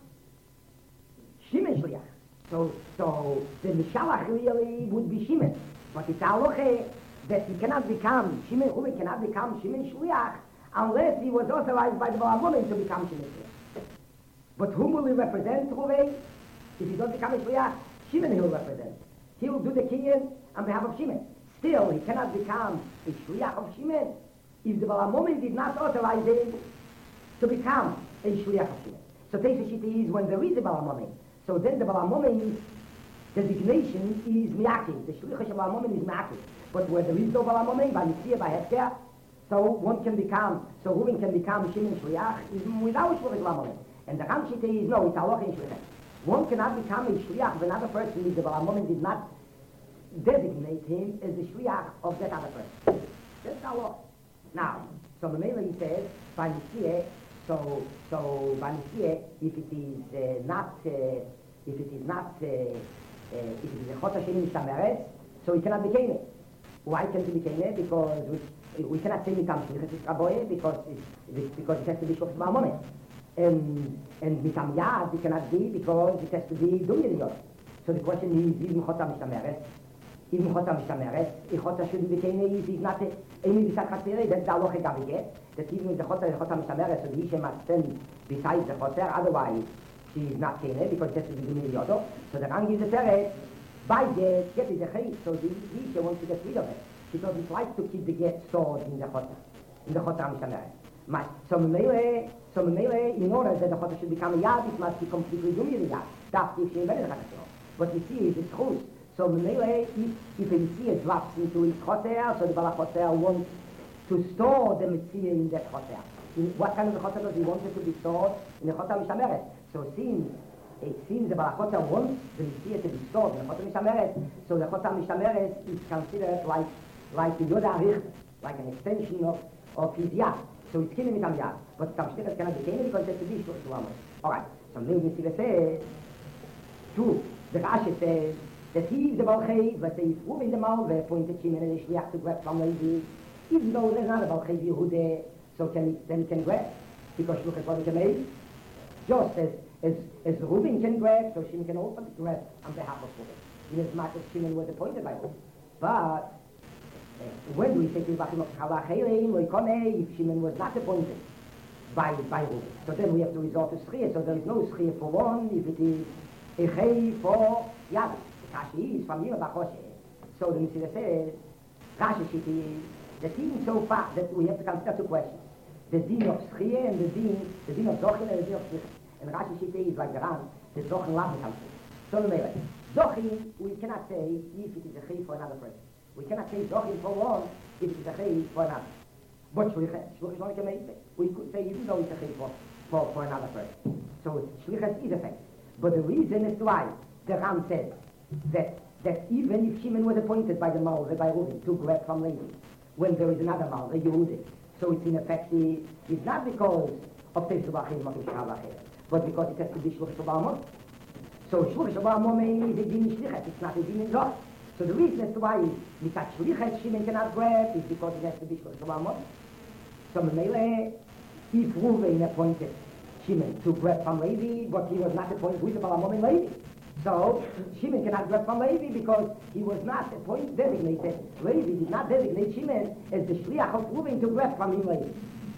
Shimon Shliach? So, so the Mishalach really would be Shimon. But it's halacha that he cannot become, Shimon Reuven cannot become Shimon Shliach unless he was authorized by the Baal HaMomim to become Shimon Shliach. But whom will he represent, Reuven? If he doesn't become a Shliach, Shimon he will represent. He will do the kinyan on behalf of Shimon. Still, he cannot become a Shliach of Shimon if the Baal HaMomim did not authorize him to become a Shliach of Shimon. So Teisha Shita is when there is a Baal HaMomim. So then the Baal HaMomim's designation is Miyaki. The Shliach of Baal HaMomim is Miyaki. But where there is no Baal HaMomim, by Yitzhak, by Hefker, so one can become, so Reuven can become Shimon Shliach without Shliach Baal HaMomim. And the Ram Shita is, no, it's Halacha in Shliach. One cannot become a Shliach of another person if the Baal HaMomim did not designate him as the Shliach of that other person. That's Halacha. Now, so Mamela he says, by Yitzhak, so, so by Yitzhak, if it is uh, not, uh, if it is not, uh, uh, if it is a Chot HaSheni Mishtameret, so he cannot become it. Why can't he become it? Because we, we cannot say Mitam Shlichus Raboye because it, because it has to be Shlichus Baal HaMomim. And, and Mitam Yad it cannot be because it has to be Dunyan Yod. So the question is, even Chot HaMishtameret, even Chot HaMishtameret, if Chot HaSheni became it, if he's not a Amy Bisat Chatzirei, that's the Halacha Gaviget, that even the Chot HaMishtameret, so the Isha must stand besides the Choter, otherwise she is not Kene because it has to be Dunyan Yod. So the Rang is the Teret, by get, get is a Chayit, so the Isha wants to get rid of it. She doesn't like to keep the get stored in the Choter, in the Chot HaMishtameret. So Memele, so Memele, in order that the Choter should become a Yad, it must be completely Dunyan Yad. That's if she invented the Choter. What we see is it's truth. So Memele, if, if a Mitzvah drops into his Choter, so the Baal Choter wants to store the Mitzvah in that Choter. In what kind of the Choter does he want it to be stored? In the Choter Mishameret. So since it seems the Baal Choter wants the Mitzvah to be stored in the Choter Mishameret, so the Choter Mishameret is considered like like the Yoda Arich, like an extension of, of his Yad. So it's killing Mitam Yad. But Tam Shlichus cannot be taken because it has to be Shlichus Baal HaMomim. Alright, so maybe Mitzvah says, two, the Rashi says, that he is the Balchei, but they prove in the mouth, they appointed Shimon as a Shliach to grab from Levi, even though there's not a Balchei Yehuda, so can he, then he can grab, because Shluchas Baal HaMomim, just as, as, as Reuben can grab, so Shimon can also grab on behalf of Reuben, in as much as Shimon was appointed by Reuben. But, uh, when do we say to Bachim of Chalacheirim, Loikone, if Shimon was not appointed by, by Reuben, so then we have to resort to Schriya, so there is no Schriya for one, if it is a Chei for Yad. Rashi is from Yom Bachoshe. So the Mitzvah says, Rashi Shiti, the thing so far that we have to consider two questions. The din of Schriya and the din, the din of Zochin and the din of Schriya. And Rashi Shiti is like the Ran, the Zochin Lam becomes So the Meire. Zochin, we cannot say if it is a Chei for another person. We cannot say Zochin for one if it is a Chei for another. But Shlichus, Shlichus only can make it. We could say even though it's a Chei for, for, for another person. So Shlichus is a thing. But the reason is why the Ram said that that even if Shimon was appointed by the Malva, by Reuben, to grab from Levi, when there is another Malva, Yehuda, so it's in effect, it's not because of Teishu Bachim, but because it has to be Shluchas Baal HaMomim. So Shluchas Baal HaMomim is a din Shlichus, it's not a din in Zoch. So the reason as to why Mitzat Shlichus Shimon cannot grab is because it has to be Shluchas Baal HaMomim. So Memele, if Reuben appointed Shimon to grab from Levi, but he was not appointed with the Baal HaMomim Levi. So, Shimon cannot grab from Levi because he was not appointed, designated. Levi did not designate Shimon as the Shliach of Reuben to grab from him Levi.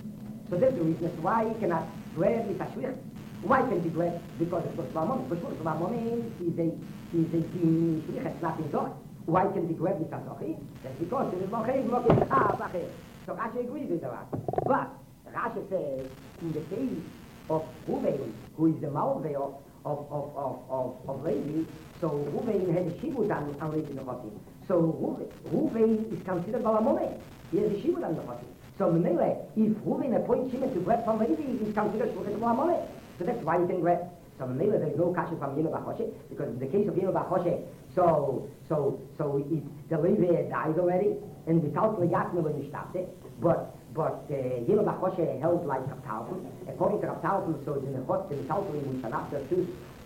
So that's the reason why he cannot grab with a Shliach. Why can't he grab? Because it's Shluchas Baal HaMomim. But Shluchas Baal HaMomim is a, is a din Shliach, it's not in Zoch. Why can't he grab with a Zochi? That's because it is Mochei, Mochei, Ah, Bachei. So Rashi agrees with the Rashi. But Rashi says, in the case of Reuben, who is the Malveh of Of, of, of, of, of Levi, so Reuven had a shibud on, on Levi Nechotim. So Reuven is considered Baal HaMomim. He has a shibud on Nechotim. So Memele, if Reuven appoints Shimon to grab from Levi, he's considered Shluchas Baal HaMomim. So that's why he can grab. So Memele, there is no kasha from Yom Bachoshe, because in the case of Yom Bachoshe, so, so, so it, the Levi died already, and the Talmud Yatne when he stopped it, but But uh, Yom Bachoshe held like Rav Talfun. According to Rav Talfun, so in the Chot, the Talmud in Shanafter too,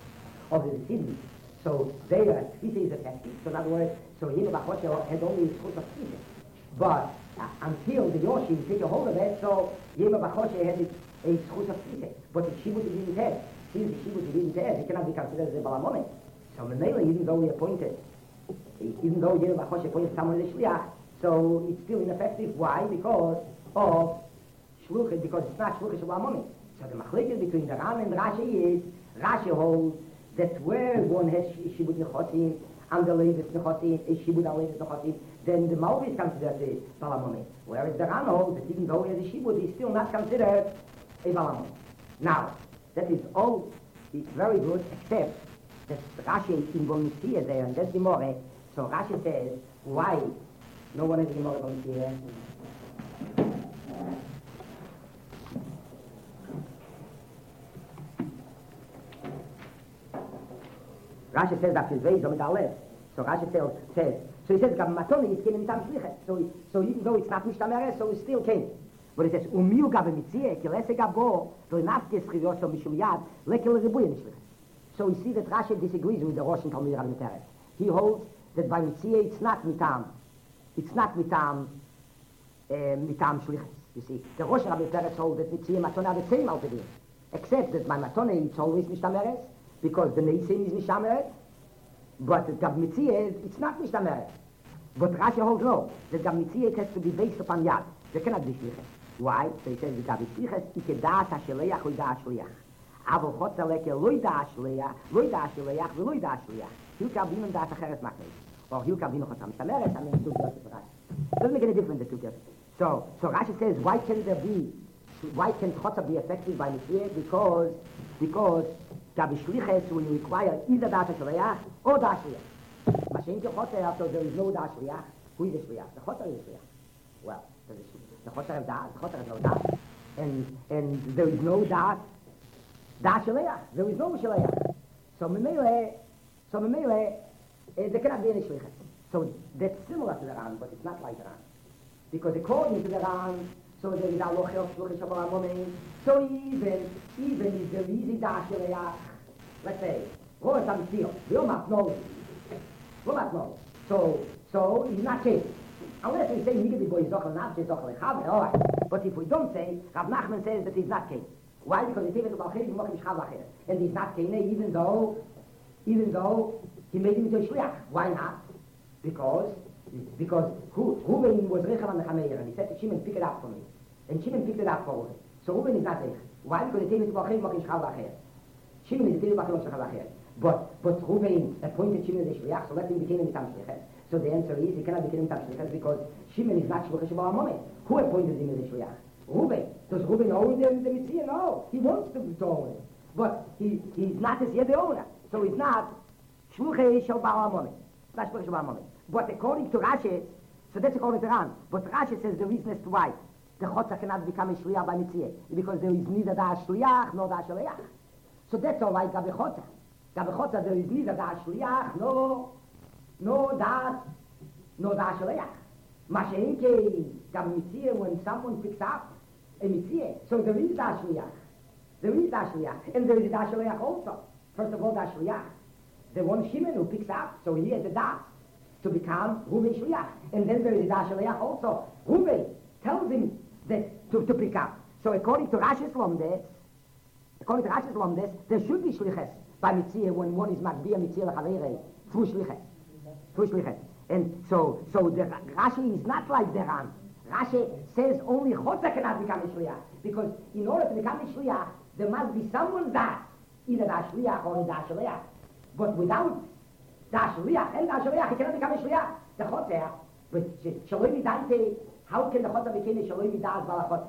of the city. So there, Tfisa is effective. So in other words, so Yom Bachoshe had only the Chut of Tfisa. But uh, until the Yoshim take a hold of it, so Yom Bachoshe had it, a schus of Tise. But if Shibud didn't have, since the Shibud didn't have, he cannot be considered as a Balamone. So Menele, even though he appointed, even though Yerim Achosh appointed someone as a Shliach, so it's still ineffective. Why? Because of Shluchit, because it's not Shluchit of Balamone. So the Machlekes between the Ram and Rashi is, Rashi holds that where one has Shibud Nechosim, and the Levis Nechosim, is Shibud and Levis Nechosim, then the Malvi is considered a Balamone. Whereas the Ram holds that even though he has a Shibud, he's still not considered a Balamone. Now, that is all it's very good, except that Rashi in Volmitzia there, and that's the more. So Rashi says, why no one is in more Volmitzia? Rashi says that his ways don't Aleph. So Rashi says, says so he says, Matoni is kein mitam shlichet. So, so even though it's not mishtameres, so it's still king. But he says, Umiu gabe mitzie, kilese gabo, v'nafke schivot shel mishum yad, lekel ribuye mishlichet. So we see that Rashi disagrees with the Rosh and Talmud Rabbi Teres. He holds that by mitzie it's not mitam, it's not mitam, uh, mitam shlichet. You see, the Rosh and Rabbi Teres holds that mitzie and matone are the same altogether, except that by matone it's always mishtameres, because the Neisim is Mishameret, but the Gav Mitziyah, it's not Mishameret. But Rashi holds no, the Gav Mitziyah has to be based upon Yad. They cannot be Shliches. Why? So he says, the Gav Mitziyah, Ike Da'at HaSheleach, Loi Da'at HaShliach. Avo Chotza Leke, Loi Da'at HaShliach, Loi Da'at HaShliach, Loi Da'at HaShliach. Hilka Bino Da'at HaCheres Machnes. Or Hilka Bino Chotza Mishameret, I mean, two girls of Rashi. Doesn't make any difference, the two girls. So, so Rashi says, why can there be, why can Chotza be affected by Mitziyah? Because, because, Gabishliches, when you require either Da'at HaShliach or Da'at HaShliach. Mashenke Chotzer, so there is no Da'at HaShliach. Who is the Shliach? The Chotzer is the Shliach. Well, the Chotzer has Da'at, the Chotzer has no Da'at. And, and there is no Da'at, Da'at HaShliach. There is no Shliach. So Memele, so Memele, uh, there cannot be any Shliches. So that's similar to the Ran, but it's not like the Ran. Because according to the Ran, so there is Aloche of Shluchis of Balamone. So even, even if there is a Da'at HaShliach, let's say, Rosh HaMitzio, we don't have knowledge. We don't have knowledge. So, so it's not case. Unless we say, Nigedi Boy Zochel Nafshe Zochel Echave, all right. But if we don't say, Rav Nachman says that it's not case. Why? Because it's even to Balchir, you mochim Shchav Acher. And it's not case, even though, even though he made him into a Shliach. Why not? Because, because Ruben was Rechav on the Chameir, and he said to Shimon, pick it up for me. And Shimon picked it up for Ruben. So Ruben is not Rechav. Why? Because it's even to Balchir, you mochim Shchav Acher. Shimon is a Balchir, Shchav Acher. But, but Ruben appointed Shimon as a Shliach, so let him become a Mitam Shlichet. So the answer is, he cannot become a Mitam Shlichet because Shimon is not Shluchis of Balamone. Who appointed him as a Shliach? Ruben. Does Ruben own the, the Mitzvah? No. He wants to, to own it. But he, he's not as yet the owner. So he's not Shluchis of Balamone. Not Shluchis of Balamone. But according to Rashi, so that's according to Ran. But Rashi says the reason as to why the Chotzer cannot become a Shliach by Mitzvah. Because there is neither the Shliach nor the Shliach. So that's all right, Gabi Chotzer. Gabi Chotzer, there is neither the Shliach nor, nor that, nor the Shliach. Masha'inke, Gabi Mitzvah, when someone picks up a Mitzvah, so there is the Shliach. There is the Shliach. And there is the Shliach also. First of all, the Shliach. The one Shimon who picks up, so he has the Das to become Ruben Shliach. And then there is the Shliach also. Ruben tells him that to, to pick up. So according to Rashi's Lomdes, according to Rashi's Lomdes, there should be Shliches by Mitzvah when one is Magbiya Mitzvah L'Chaveirei through Shliches. Through Shliches. And so, so the Rashi is not like the Ran. Rashi says only Chotzer cannot become a Shliach. Because in order to become a Shliach, there must be someone that, either the Shliach or the Shliach. But without the Shliach and the Shliach, he cannot become a Shliach. The Chotzer, but Shaloi Midante, how can the Chotzer become a Shaloi Midas Bala Chotzer?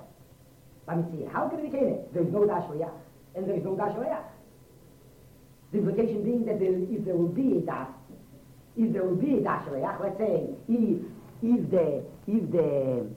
By Mitzvah. How can it become it? There is no Da Shliach. And there is no Da Shliach. The implication being that there, if there will be a Das, if there will be a Das Shliach, let's say, if, if the, if the,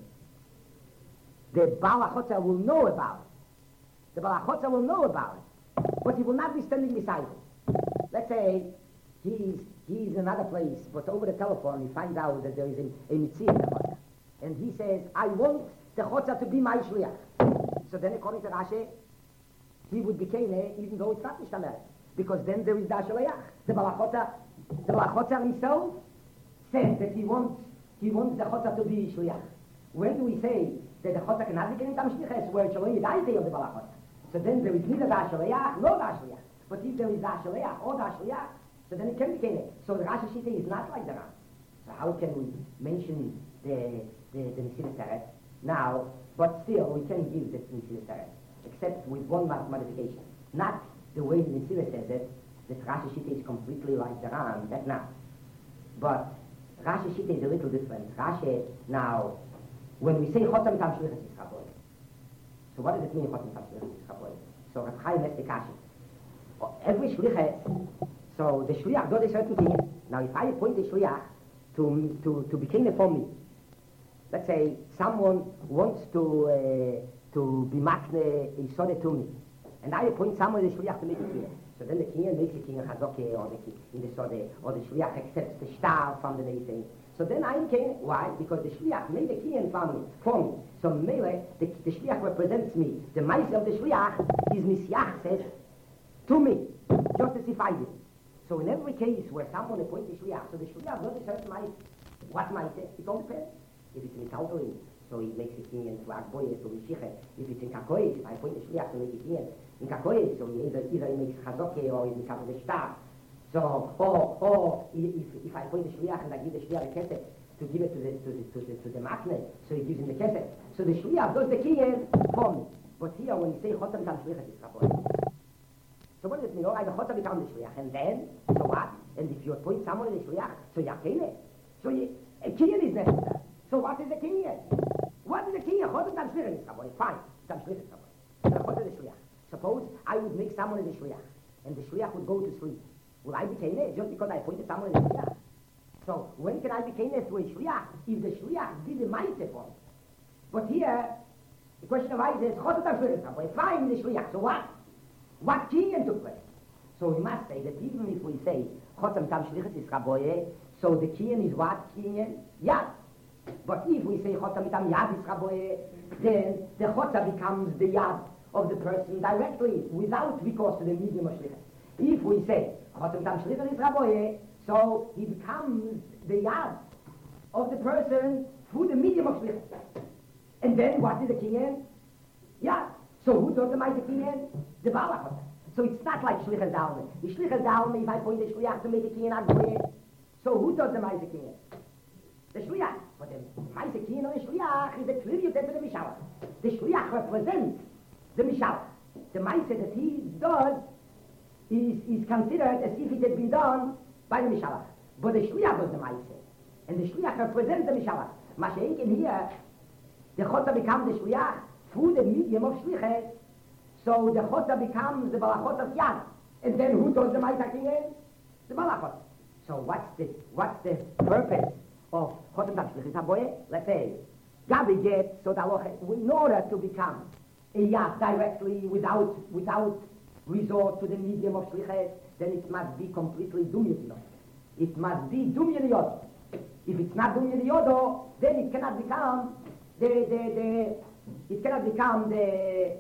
the Baal HaChotzer will know about it, the Baal HaChotzer will know about it, but he will not be standing beside it. Let's say he's, he's in another place, but over the telephone he finds out that there is a, a Mitzvah in the Chotzer. And he says, I want the Chotzer to be my Shliach. So then according to Rashi, he would be Kene, even though it's not Mishtamer. Because then there is the Shliach. The Baal HaChotzer, the Baal HaChotzer himself says that he wants, he wants the Chotzer to be Shliach. When do we say that the Chotzer cannot be Tam Shliches, where Shalom Yedai of the Balachot. So then there is neither the Ashaleach nor the Ashaleach. But if there is the Ashaleach or the Ashaleach, so then it can be Kene. So the Rashi Shita is not like the Ram. So how can we mention the the, the Mesilas Teret now, but still we can give the Mesilas Teret, except with one modification. Not the way the Mesilas says it, that Rashi Shita is completely like the Ram, that's not. But Rashi Shita is a little different. Rashi, now, when we say Chotam Tam Shlichus Yisrael, so what does it mean Chotam Tam Shlichus Yisrael? So Rav Chaim has the Kashi. Every Shlichus, so the Shliach does a certain thing. Now if I appoint the Shliach to, to, to become for me, let's say someone wants to uh, to be makne Yisode to me, and I appoint someone the Shliach to make it here. So then the Kinyan makes the Kinyan Chazoke or the in the Sode, or the Shliach accepts the star from the Neisei. So then I can, why? Because the Shliach made the Kinyan for me, for me. So Mele, the, the Shliach represents me. The Meise of the Shliach is Misyach says to me, just as if I did. So in every case where someone appoints the Shliach, so the Shliach doesn't certain Meise. What Meise? It all depends. If it's in Kaltoin, so he makes the Kinyan to Akboye, to Mishiche. If it's in Kakoye, if I appoint the Shliach to make the Kinyan in Kakoye, so he either, either he makes Chazoke or he becomes the star. So, or, or if, if I appoint the Shliach and I give the Shliach a kesef to give it to the to the to the, to the Makne, so he gives him the kesef. So the Shliach does the Kinyan for me. But here when you say Chotam Tam Shlichus Yisrael, so what does it mean? All right, the Chotam becomes the Shliach, and then so what? And if you appoint someone in the Shliach, so Yakene, so you, a Kinyan is necessary. So what is the Kinyan? What is the Kinyan? Chotam Tam Shlichus Yisrael. Fine, Tam Shlichus Yisrael. The Chotam is the Shliach. Suppose I would make someone in the Shliach, and the Shliach would go to sleep. Will I be Keneh just because I appointed someone in the Shliach? So when can I be Keneh through a Shliach? If the Shliach did the Maaseh for me. But here, the question of Isaac is, Chotam Tam Shlichus Yisrael. Fine, the Shliach. So what? What Kinyan took place? So we must say that even if we say Chotam Tam Shlichus Yisrael, so the Kinyan is what Kinyan? Yad. But if we say Chotam Tam Yad Yisrael, then the Chotam becomes the Yad of the person directly, without recourse to the medium of Shlichus. If we say Chotam Tam Shlichus Yisrael, so he becomes the Yad of the person through the medium of Shlichus. And then what is the Kinyan? Yad. So who does the Maaseh Kinyan? The Baal HaChotam. So it's not like Shlichus Dalme. The Shlichus Dalme, if I point the Shliach to make a Kinyan Agboye, so who does the Maaseh Kinyan? The Shliach. But the Maaseh Kinyan of the Shliach is a tribute to the Mishalach. The Shliach represents the Mishalach. The Maaseh that he does is, is considered as if it had been done by the Mishalach. But the Shliach does the Maaseh. And the Shliach represents the Mishalach. Mashenken here, the Chotam becomes the Shliach through the medium of Shlichus. So the Chotam becomes the Balachot of Yad. And then who does the Maaseh Kinyan? The Balachot. So what's the, what's the purpose of Chotam Tam Shlichus Yisrael? Let's say, Gabi gets, so that in order to become a Yad directly without without resort to the medium of Shlichus, then it must be completely Dum Yediyot. It must be Dum Yediyot. If it's not Dum Yediyot, then it cannot become the, the, the it cannot become the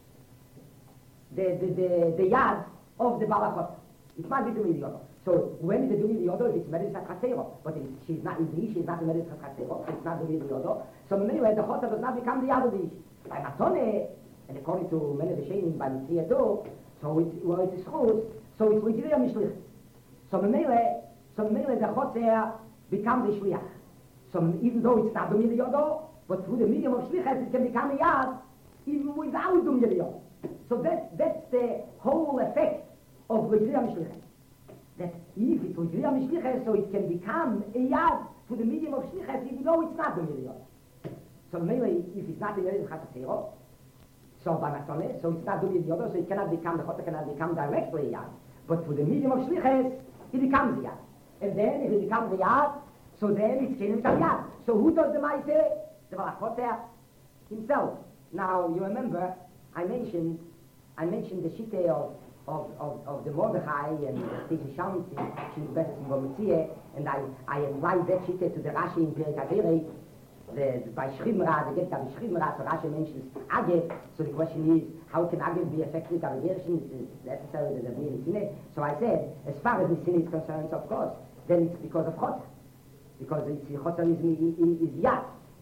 the, the, the, the Yad of the Balachot. It must be Dum Yediyot. So when is the Dum Yediyot? If it's Meretz HaChatzero. But if she's not, if the Ish is not the Meretz HaChatzero, it's not Dum Yediyot. So anyway, the Chotam does not become the Yad of the Ish. By Matone, and according to many of the Shenim by Mitzvah too, so it, well, it is Chuz, so it's L'Giriya Mishlich. So Memele, so Memele, the Chotzeh becomes the Shliach. So even though it's not Dum Yediyot, but through the medium of Shlichus, it can become a Yad, even without Dum Yediyot. So that, that's the whole effect of L'Giriya Mishlich. That if it's L'Giriya Mishlich, so it can become a Yad through the medium of Shlichus, even though it's not Dum Yediyot. So mainly, if it's not in the Chatzero, so by Matone, so it's not Dum Yediyot, so it cannot become, the Chotam cannot become directly a Yad. But through the medium of Shlichus, it becomes a Yad. And then, if it becomes a Yad, so then it's Kenim Tam Yad. So who does the Maaseh? The Balachot himself. Now, you remember, I mentioned, I mentioned the Shitteh of, of, of, of the Mordechai and the Shalom, she's better than Gometzie, and I, I applied that Shitteh to the Rashi in Perek Averei. The, by Shrimra, the get of Shrimra, so Rashi mentions Agev. So the question is, how can Agev be affected by the Gershon? It's necessary that there be in Sinai. So I said, as far as the Sinai is concerned, of course, then it's because of Chotam. Because it's Chotam is, is, is Yad.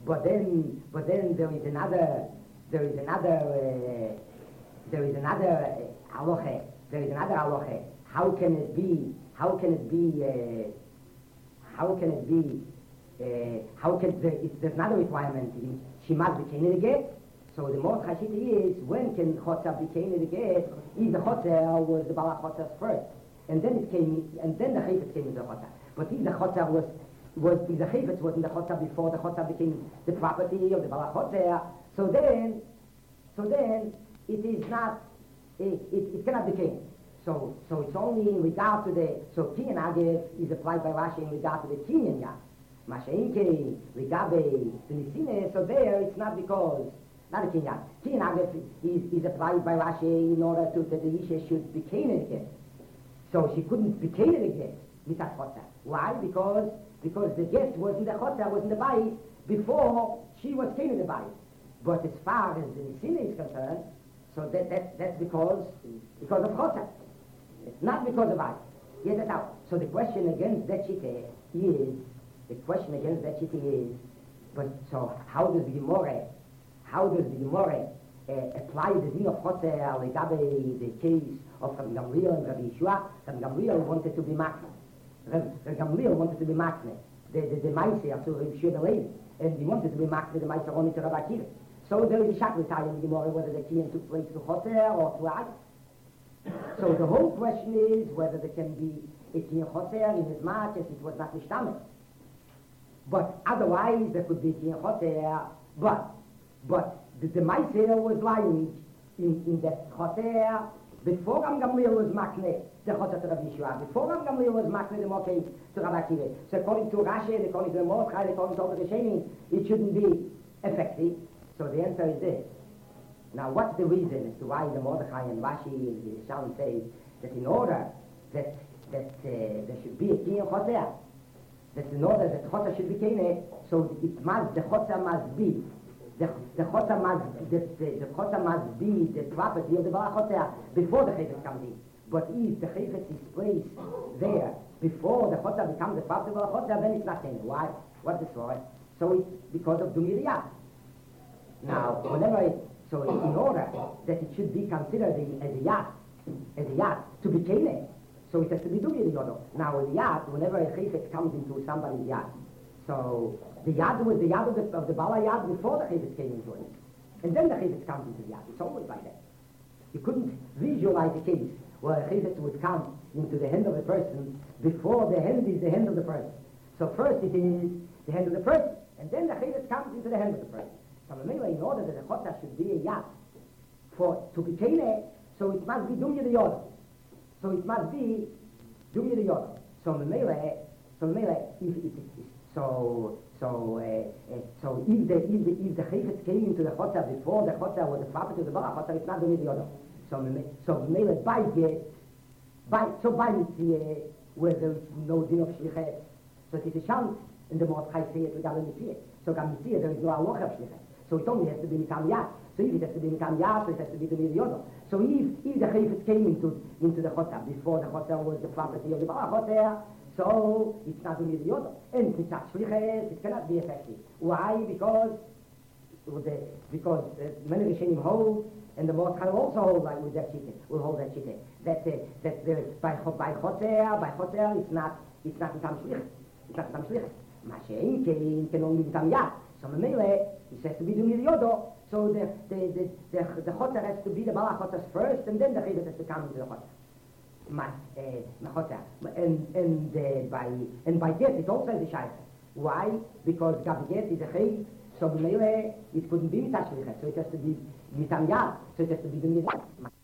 but then, but then there is another, there is another, uh, there is another uh, halacha. There is another halacha. How can it be? How can it be? Uh, how can it be? Uh, how can there, it, there's another requirement? She must be kained get. So the more chashita is when can chotzer be kained get? If the chotzer was the balach chotzer first, and then it came, and then the chayfetz came into the chotzer. But if the chotzer was was if the chayfetz was in the chotzer before the chotzer became the property of the balach chotzer, so then, so then it is not, it, it, it cannot be kained. So, so it's only in regard to the, so Kinyan Agev is applied by Rashi in regard to the Kinyan Yad. Masha'inke, Rigabe, the Nisine, so there it's not because, not a Kinyan. Kinyan Agev is, is applied by Rashi in order to, that the Isha should be Canaan again. So she couldn't be Canaan again, Mitat Chotzer. Why? Because, because the guest was in the Chotzer, was in the Bayit, before she was Canaan in the Bayit. But as far as the Nisine is concerned, so that, that, that's because, because of Chotzer. It's not because of I. Get it out. So the question against that shita is, the question against that shita is, but so how does the Gemara, how does the Gemara uh, apply the din of Chotzer legabe the case of Rabbi Gamliel and Rabbi Yeshua? Rabbi Gamliel wanted to be makne. Rabbi Gamliel wanted to be makne. The the the Meiser to Rabbi Yeshua the Levi, and he wanted to be makne the Meiser only to Rabbi Akiva. So there is a shakli tie in the Gemara whether the Kinyan took place to Chotzer or to I. So the whole question is whether there can be a Kinyan Chotzer in as much as it was not Mishtameh. But otherwise there could be a Kinyan Chotzer, but, but the, the Meiser was lying in, in that Chotzer before Ram Gamliel was Makne, the Chotzer to Rabbi Yeshua, before Ram Gamliel was Makne, the Mokeh to Rabbi Akiva. So according to Rashi, and according to the Mordechai, according to all the Rishonim, it shouldn't be effective. So the answer is this. Now, what's the reason as to why the Mordechai and Rashi and the Shalom say that in order that that uh, there should be a Kinyan Chotzer, that in order that the Chotzer should be Kinyan, so it must, the Chotzer must be, the, the Chotzer must, the, the, the Chotzer must be the property of the Balach Chotzer before the Chayfetz comes in. But if the Chayfetz is placed there before the Chotzer becomes the property of the Balach Chotzer, then it's not Kinyan. Why? What's the story? So it's because of Dumir Yad. Now, whenever it, so in order that it should be considered as a yad, as a yad, to be kene, so it has to be dumir yodo. Now a yad, whenever a chayfetz comes into somebody's yad, so the yad was the yad of the, of the bala yad before the chayfetz came into it. And then the chayfetz comes into the yad. It's always like that. You couldn't visualize a case where a chayfetz would come into the hand of a person before the hand is the hand of the person. So first it is the hand of the person, and then the chayfetz comes into the hand of the person. So in order that the chotzer should be a yad, for to be kene, so it must be dumya the yodo. So it must be dumya the yodo. So memele, so memele, if it is so so uh, uh, so if the if the if the chayfetz came into the chotzer before the chotzer was the property of the balach chotzer, it's not dumya the yodo. So memele, so memele by get by so by mitzvah where there is no din of shlichet, so it is a chance in the Mordechai say it without a mitzvah. So gam mitzvah there is no aloch of shlichet. So it only has to be Mikam Yad. So if it has to be Mikam Yad, so it has to be the Yodo. So if, if the Chayfetz came into, into the Chotzer before the Chotzer was the property of the Balach Chotzer, so it's not the Yodo. And it's not Shlichet, it cannot be effective. Why? Because the, because uh, many Rishonim hold, and the Mordechai also hold like with that chicken, will hold that chicken. That uh, that the, by by Chotzer, by Chotzer, it's not it's not Mikam Shlichet. It's not Mikam Shlichet. Masha'inke can only become Yad. So Memele, it has to be the Yodo. So the the the the, the Chotzer has to be the Balach Chotzer first, and then the Chayfetz has to come into the Chotzer. My uh, Chotzer, and and uh, by and by get it also is a Shaycha. Why? Because Gaviget is a Chayfetz. So Memele, it couldn't be Mitashlichet. So it has to be Mitam Yad. So it has to be the Yad.